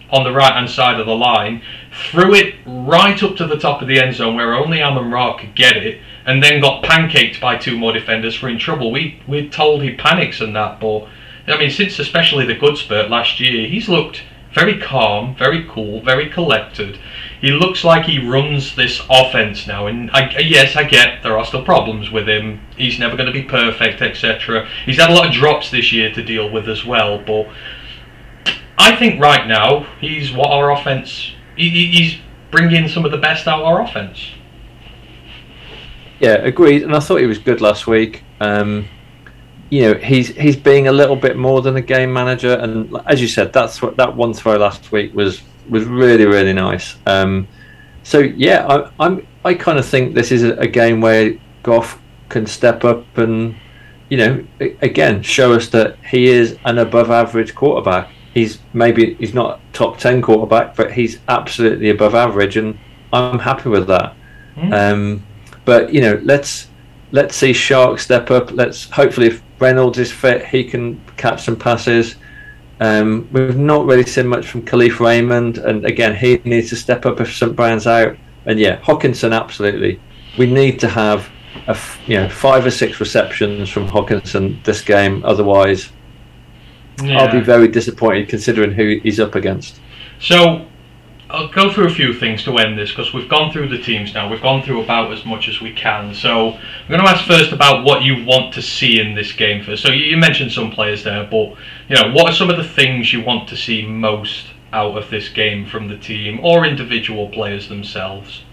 Speaker 5: on the right-hand side of the line, threw it right up to the top of the end zone where only Amon-Ra could get it, and then got pancaked by two more defenders for in trouble. We, we're told he panics and that, but, I mean, since especially the good spurt last year, he's looked very calm, very cool, very collected. He looks like he runs this offense now, and I, yes, I get there are still problems with him. He's never going to be perfect, et cetera. He's had a lot of drops this year to deal with as well, but I think right now he's what our offense. He, he's bringing some of the best out of our offense.
Speaker 6: Yeah, agreed. And I thought he was good last week. Um, you know, he's he's being a little bit more than a game manager, and as you said, that's what that one throw last week was was really really nice. Um, so yeah, I, I'm I kind of think this is a, a game where Goff can step up and, you know, again show us that he is an above average quarterback. He's maybe he's not top ten quarterback, but he's absolutely above average, and I'm happy with that. Mm. Um, but you know, let's let's see Shark step up. Let's hopefully, if Reynolds is fit, he can catch some passes. Um, we've not really seen much from Khalif Raymond, and again, he needs to step up if Saint Brown's out. And yeah, Hockenson, absolutely. We need to have a you know five or six receptions from Hockenson this game. Otherwise, yeah. I'll be very disappointed considering who he's up against.
Speaker 5: So I'll go through a few things to end this, because we've gone through the teams now. We've gone through about as much as we can. So I'm going to ask first about what you want to see in this game first. So you mentioned some players there, but you know, what are some of the things you want to see most out of this game from the team or individual players themselves?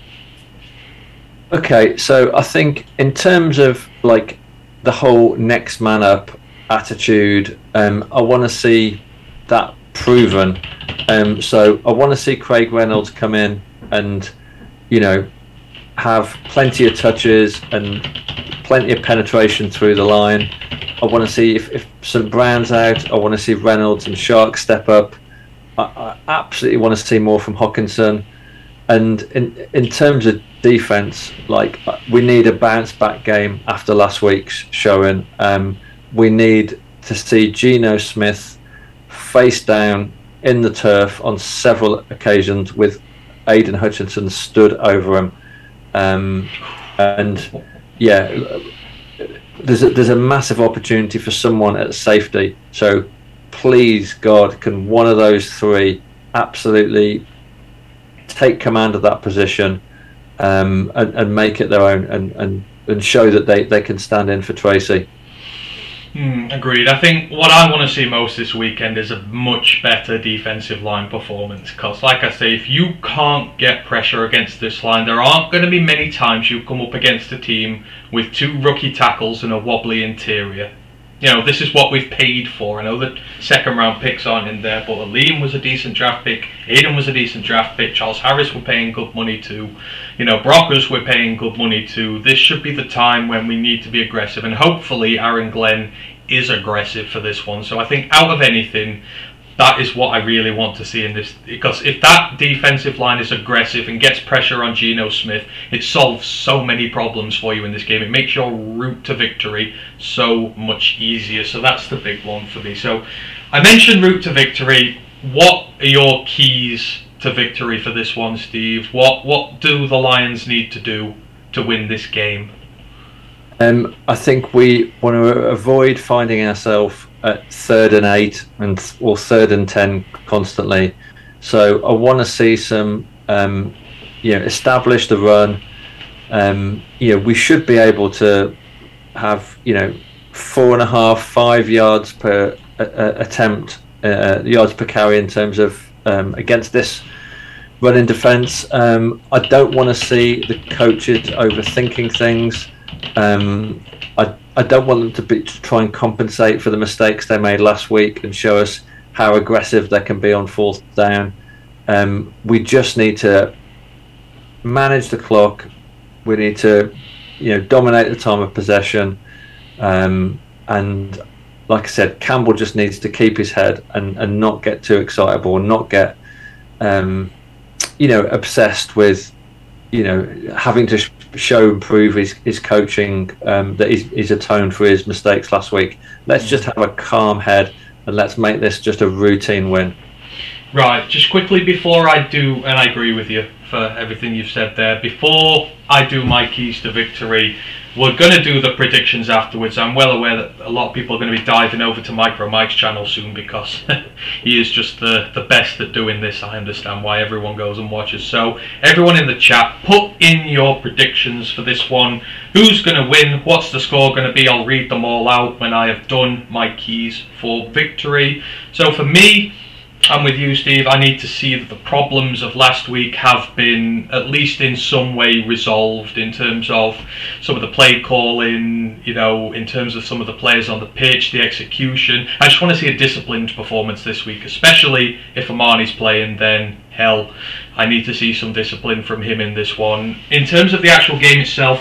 Speaker 6: Okay, so I think in terms of like the whole next man up attitude, um, I want to see that proven. Um, so I want to see Craig Reynolds come in and, you know, have plenty of touches and plenty of penetration through the line. I want to see if, if Saint Brown's out, I want to see Reynolds and Shark step up. I, I absolutely want to see more from Hockenson. And in in terms of defense, like, we need a bounce back game after last week's showing. Um, we need to see Geno Smith face down in the turf on several occasions with Aiden Hutchinson stood over him. Um, and yeah, there's a, there's a massive opportunity for someone at safety. So please, God, can one of those three absolutely take command of that position, um, and, and make it their own, and, and, and show that they, they can stand in for Tracy.
Speaker 5: Hmm, agreed. I think what I want to see most this weekend is a much better defensive line performance, because like I say, if you can't get pressure against this line, there aren't going to be many times you come up against a team with two rookie tackles and a wobbly interior. You know, this is what we've paid for. I know that second round picks aren't in there, but Aleem was a decent draft pick, Aiden was a decent draft pick, Charles Harris we're paying good money to, you know, Brockers we're paying good money to. This should be the time when we need to be aggressive, and hopefully Aaron Glenn is aggressive for this one. So I think out of anything, that is what I really want to see in this, because if that defensive line is aggressive and gets pressure on Geno Smith, it solves so many problems for you in this game. It makes your route to victory so much easier. So that's the big one for me. So I mentioned route to victory. What are your keys to victory for this one, Steve? What what do the Lions need to do to win this game?
Speaker 6: Um, I think we want to avoid finding ourselves at third and eight and or third and ten constantly. So I want to see some, um, you know, establish the run. Um, you know, we should be able to have, you know, four and a half, five yards per uh, attempt, uh, yards per carry in terms of um, against this running defence. Um, I don't want to see the coaches overthinking things. Um, I I don't want them to be to try and compensate for the mistakes they made last week and show us how aggressive they can be on fourth down. Um, we just need to manage the clock. We need to, you know, dominate the time of possession. Um, and like I said, Campbell just needs to keep his head and, and not get too excitable, and not get, um, you know, obsessed with, you know, having to sh- show and prove his, his coaching, um, that he's, he's atoned for his mistakes last week. Let's just have a calm head and let's make this just a routine win.
Speaker 5: Right, just quickly before I do, and I agree with you for everything you've said there, before I do my keys to victory, we're going to do the predictions afterwards. I'm well aware that a lot of people are going to be diving over to Micro Mike's channel soon because he is just the, the best at doing this. I understand why everyone goes and watches. So everyone in the chat, put in your predictions for this one. Who's going to win? What's the score going to be? I'll read them all out when I have done my keys for victory. So for me, I'm with you, Steve. I need to see that the problems of last week have been at least in some way resolved in terms of some of the play calling, you know, in terms of some of the players on the pitch, the execution. I just want to see a disciplined performance this week, especially if Amani's playing, then hell, I need to see some discipline from him in this one. In terms of the actual game itself,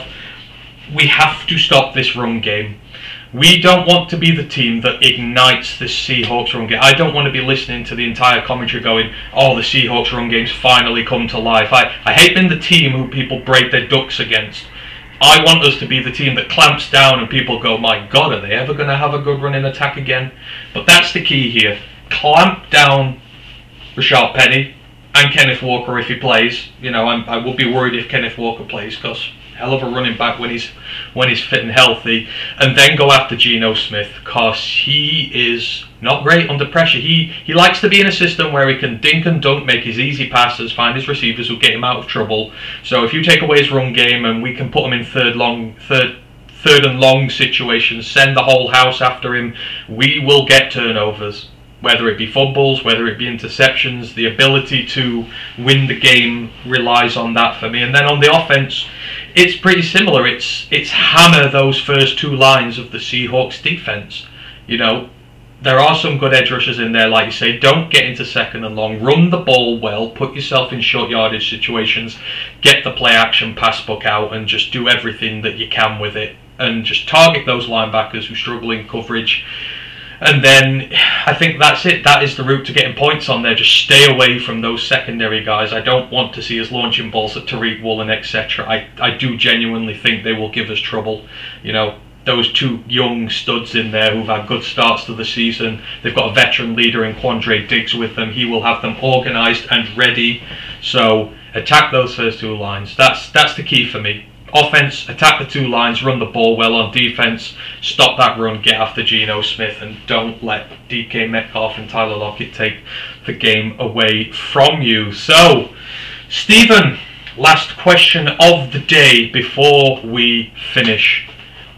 Speaker 5: we have to stop this run game. We don't want to be the team that ignites this Seahawks run game. I don't want to be listening to the entire commentary going, oh, the Seahawks run game's finally come to life. I, I hate being the team who people break their ducks against. I want us to be the team that clamps down and people go, my God, are they ever going to have a good running attack again? But that's the key here. Clamp down Rashard Penny and Kenneth Walker if he plays. You know, I'm, I would be worried if Kenneth Walker plays because hell of a running back when he's when he's fit and healthy, and then go after Geno Smith because he is not great under pressure. He he likes to be in a system where he can dink and dunk, make his easy passes, find his receivers who get him out of trouble. So if you take away his run game and we can put him in third long third third and long situations, send the whole house after him, we will get turnovers. Whether it be fumbles, whether it be interceptions, the ability to win the game relies on that for me. And then on the offense, it's pretty similar. It's it's hammer those first two lines of the Seahawks defense. You know, there are some good edge rushers in there, like you say. Don't get into second and long. Run the ball well. Put yourself in short yardage situations. Get the play action pass book out and just do everything that you can with it. And just target those linebackers who struggle in coverage. And then I think that's it. That is the route to getting points on there. Just stay away from those secondary guys. I don't want to see us launching balls at Tariq Woolen, et cetera. I, I do genuinely think they will give us trouble. You know, those two young studs in there who've had good starts to the season. They've got a veteran leader in Quandre Diggs with them. He will have them organised and ready. So attack those first two lines. That's that's the key for me. Offense, attack the two lines, run the ball well. On defense, stop that run, get after Geno Smith, and don't let D K Metcalf and Tyler Lockett take the game away from you. So, Stephen, last question of the day before we finish.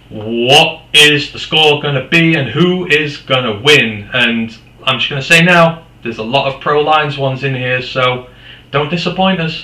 Speaker 5: What is the score going to be and who is going to win? And I'm just going to say now, there's a lot of Pro Lions ones in here, so don't disappoint us.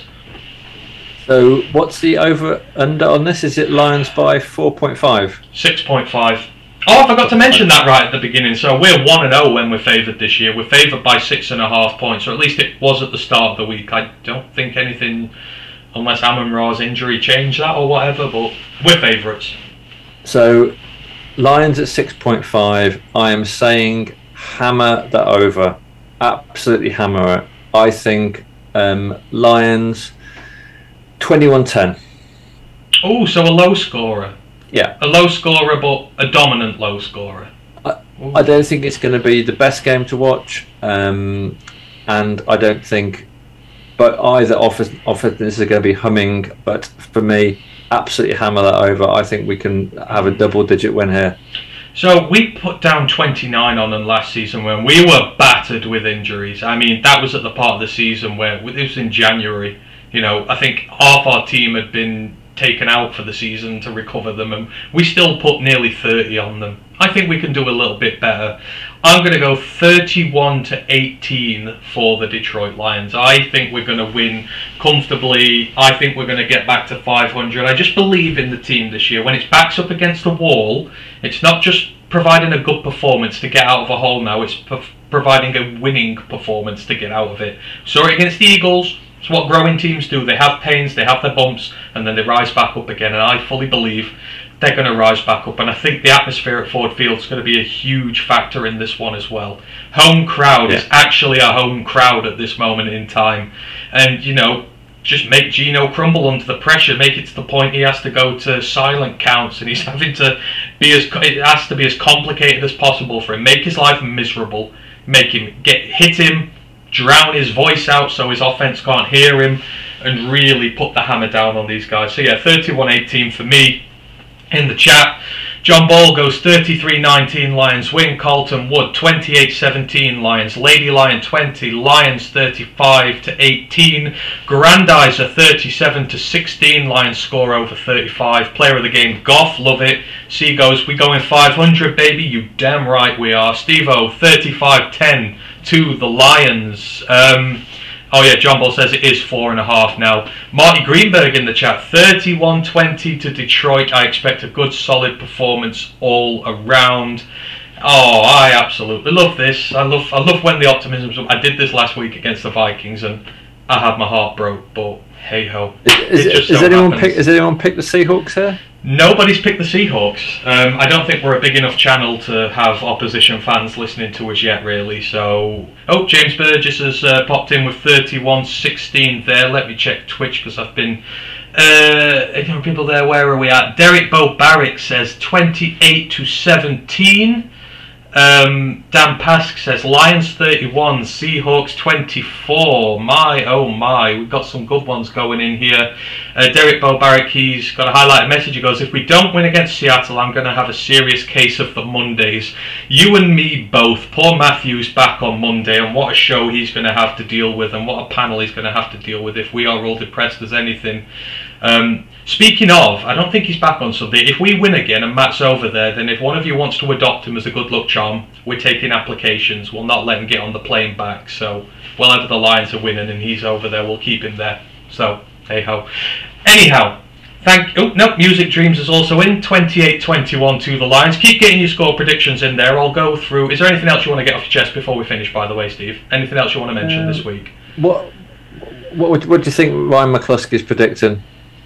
Speaker 6: So what's the over under on this? Is it Lions by four point five?
Speaker 5: six point five. Oh, I forgot to mention that right at the beginning. So we're one and oh when we're favoured this year. We're favoured by six and a half points, or at least it was at the start of the week. I don't think anything, unless Amon-Ra's injury changed that or whatever, but we're favourites.
Speaker 6: So Lions at six point five. I am saying hammer that over. Absolutely hammer it. I think um, Lions twenty-one ten.
Speaker 5: Oh, so a low scorer.
Speaker 6: Yeah. A
Speaker 5: low scorer, but a dominant low scorer.
Speaker 6: I, I don't think it's going to be the best game to watch. Um, and I don't think... But either offers, offers this is going to be humming. But for me, absolutely hammer that over. I think we can have a double-digit win here.
Speaker 5: So we put down twenty-nine on them last season when we were battered with injuries. I mean, that was at the part of the season where... It was in January. You know, I think half our team had been taken out for the season to recover them, and we still put nearly thirty on them. I think we can do a little bit better. I'm going to go thirty-one to eighteen for the Detroit Lions. I think we're going to win comfortably. I think we're going to get back to five hundred. I just believe in the team this year. When it's backs up against the wall, it's not just providing a good performance to get out of a hole now. It's p- providing a winning performance to get out of it. Saw it against the Eagles. It's what growing teams do. They have pains, they have their bumps, and then they rise back up again. And I fully believe they're going to rise back up. And I think the atmosphere at Ford Field is going to be a huge factor in this one as well. Home crowd yeah. is actually a home crowd at this moment in time. And, you know, just make Geno crumble under the pressure. Make it to the point he has to go to silent counts, and he's having to be as it has to be as complicated as possible for him. Make his life miserable. Make him get hit him. drown his voice out so his offense can't hear him, and really put the hammer down on these guys. So yeah, thirty-one eighteen for me. In the chat, John Ball goes thirty-three nineteen Lions win. Carlton Wood twenty-eight seventeen Lions. Lady Lion twenty Lions thirty-five to eighteen. Grandizer thirty-seven to sixteen Lions score over thirty-five. Player of the game Goff, love it. C goes, we going five hundred baby. You damn right we are. Steve-O thirty-five ten to the Lions. Um Oh yeah, John Ball says it is four and a half now. Marty Greenberg in the chat, thirty-one twenty to Detroit. I expect a good solid performance all around. Oh, I absolutely love this. I love I love when the optimism's up. I did this last week against the Vikings and I had my heart broke, but hey ho.
Speaker 6: Is, is, is anyone pick has anyone picked the Seahawks here?
Speaker 5: Nobody's picked the Seahawks. Um, I don't think we're a big enough channel to have opposition fans listening to us yet, really. So, oh, James Burgess has uh, popped in with thirty-one sixteen there. Let me check Twitch because I've been. Uh, people there, where are we at? Derek Bo Barrick says twenty-eight to seventeen. Um, Dan Pask says Lions thirty-one, Seahawks twenty-four. My oh my, we've got some good ones going in here. Uh, Derek Bo Barrick, he's got a highlighted message. He goes, if we don't win against Seattle, I'm going to have a serious case of the Mondays. You and me both. Poor Matthews back on Monday, and what a show he's going to have to deal with, and what a panel he's going to have to deal with if we are all depressed as anything. Um, speaking of, I don't think he's back on Sunday. If we win again and Matt's over there, then if one of you wants to adopt him as a good luck charm, we're taking applications. We'll not let him get on the plane back. So, whenever the Lions are winning and he's over there, we'll keep him there. So, hey ho. Anyhow, thank. Oh no, Music Dreams is also in. twenty-eight twenty-one to the Lions. Keep getting your score predictions in there. I'll go through. Is there anything else you want to get off your chest before we finish? By the way, Steve, anything else you want to mention um, this week?
Speaker 6: What What would, what do you think Ryan McCluskey's predicting?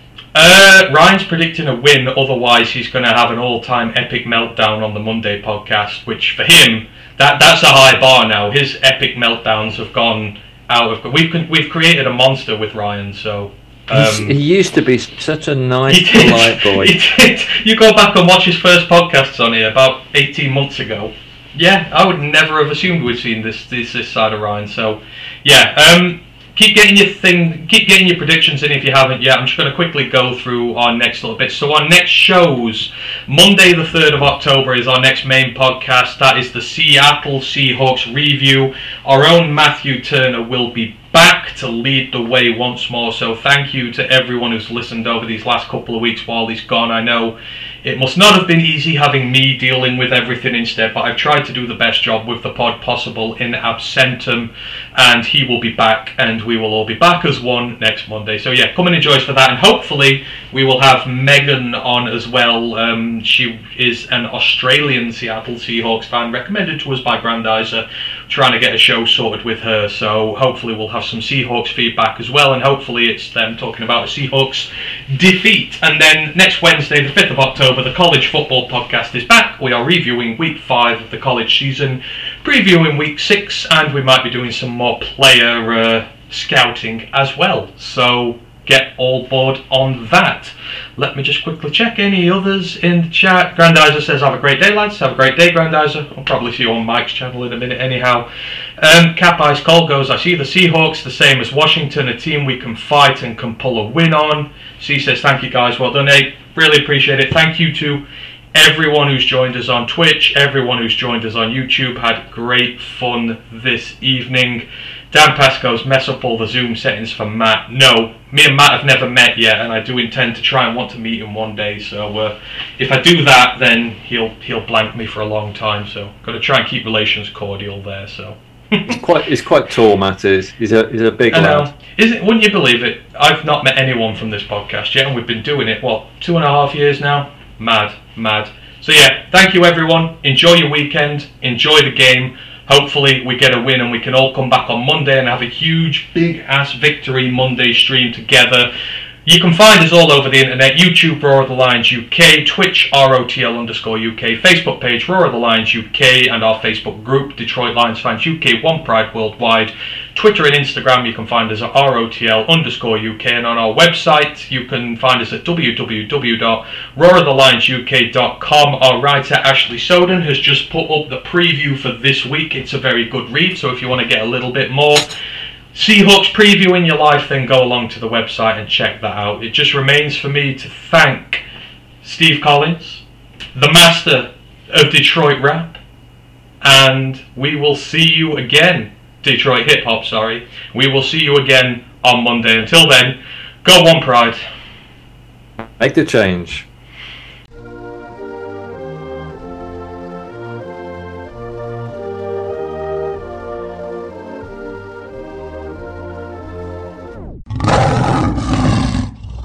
Speaker 5: Uh, Ryan's predicting a win, otherwise he's going to have an all-time epic meltdown on the Monday podcast, which for him, that that's a high bar now. His epic meltdowns have gone out of... We've we've created a monster with Ryan, so... Um,
Speaker 6: he used to be such a nice, polite boy.
Speaker 5: He did. You go back and watch his first podcasts on here about eighteen months ago. Yeah, I would never have assumed we'd seen this this, this side of Ryan, so... Yeah, um... Keep getting your thing. Keep getting your predictions in if you haven't yet. I'm just going to quickly go through our next little bit. So our next shows, Monday the third of October is our next main podcast. That is the Seattle Seahawks review. Our own Matthew Turner will be back to lead the way once more. So thank you to everyone who's listened over these last couple of weeks while he's gone. I know it must not have been easy having me dealing with everything instead, but I've tried to do the best job with the pod possible in absentum, and he will be back, and we will all be back as one next Monday. So yeah, come and enjoy us for that, and hopefully we will have Megan on as well. Um, she is an Australian Seattle Seahawks fan, recommended to us by Grandizer, trying to get a show sorted with her, so hopefully we'll have some Seahawks feedback as well, and hopefully it's them talking about a Seahawks defeat. And then next Wednesday, the fifth of October, the College Football Podcast is back. We are reviewing week five of the college season, previewing week six, and we might be doing some more player uh, scouting as well. So get all board on that. Let me just quickly check any others in the chat. Grandizer says, have a great day, lads. Have a great day, Grandizer. I'll probably see you on Mike's channel in a minute anyhow. Um, Cap Ice Cole goes, I see the Seahawks the same as Washington, a team we can fight and can pull a win on. C says, thank you guys, well done, Nate. Really appreciate it. Thank you to everyone who's joined us on Twitch, everyone who's joined us on YouTube. Had great fun this evening. Dan Pasco's mess up all the Zoom settings for Matt. No, me and Matt have never met yet, and I do intend to try and want to meet him one day. So uh, if I do that, then he'll he'll blank me for a long time. So got to try and keep relations cordial there. So
Speaker 6: he's quite he's quite tall, Matt is. He's a he's a big
Speaker 5: I know.
Speaker 6: lad.
Speaker 5: Is it? Wouldn't you believe it? I've not met anyone from this podcast yet, and we've been doing it what two and a half years now. Mad, mad. So yeah, thank you everyone. Enjoy your weekend. Enjoy the game. Hopefully we get a win and we can all come back on Monday and have a huge, big-ass victory Monday stream together. You can find us all over the internet, YouTube, Roar of the Lions U K, Twitch, R O T L underscore U K, Facebook page, Roar of the Lions U K, and our Facebook group, Detroit Lions Fans U K, One Pride Worldwide. Twitter and Instagram, you can find us at R O T L underscore U K, and on our website, you can find us at w w w dot roar of the lions u k dot com. Our writer, Ashley Soden, has just put up the preview for this week. It's a very good read, so if you want to get a little bit more Seahawks preview in your life, then go along to the website and check that out. It just remains for me to thank Steve Collins, the master of Detroit rap, and we will see you again, Detroit hip hop, sorry. We will see you again on Monday. Until then, go One Pride.
Speaker 6: Make the change.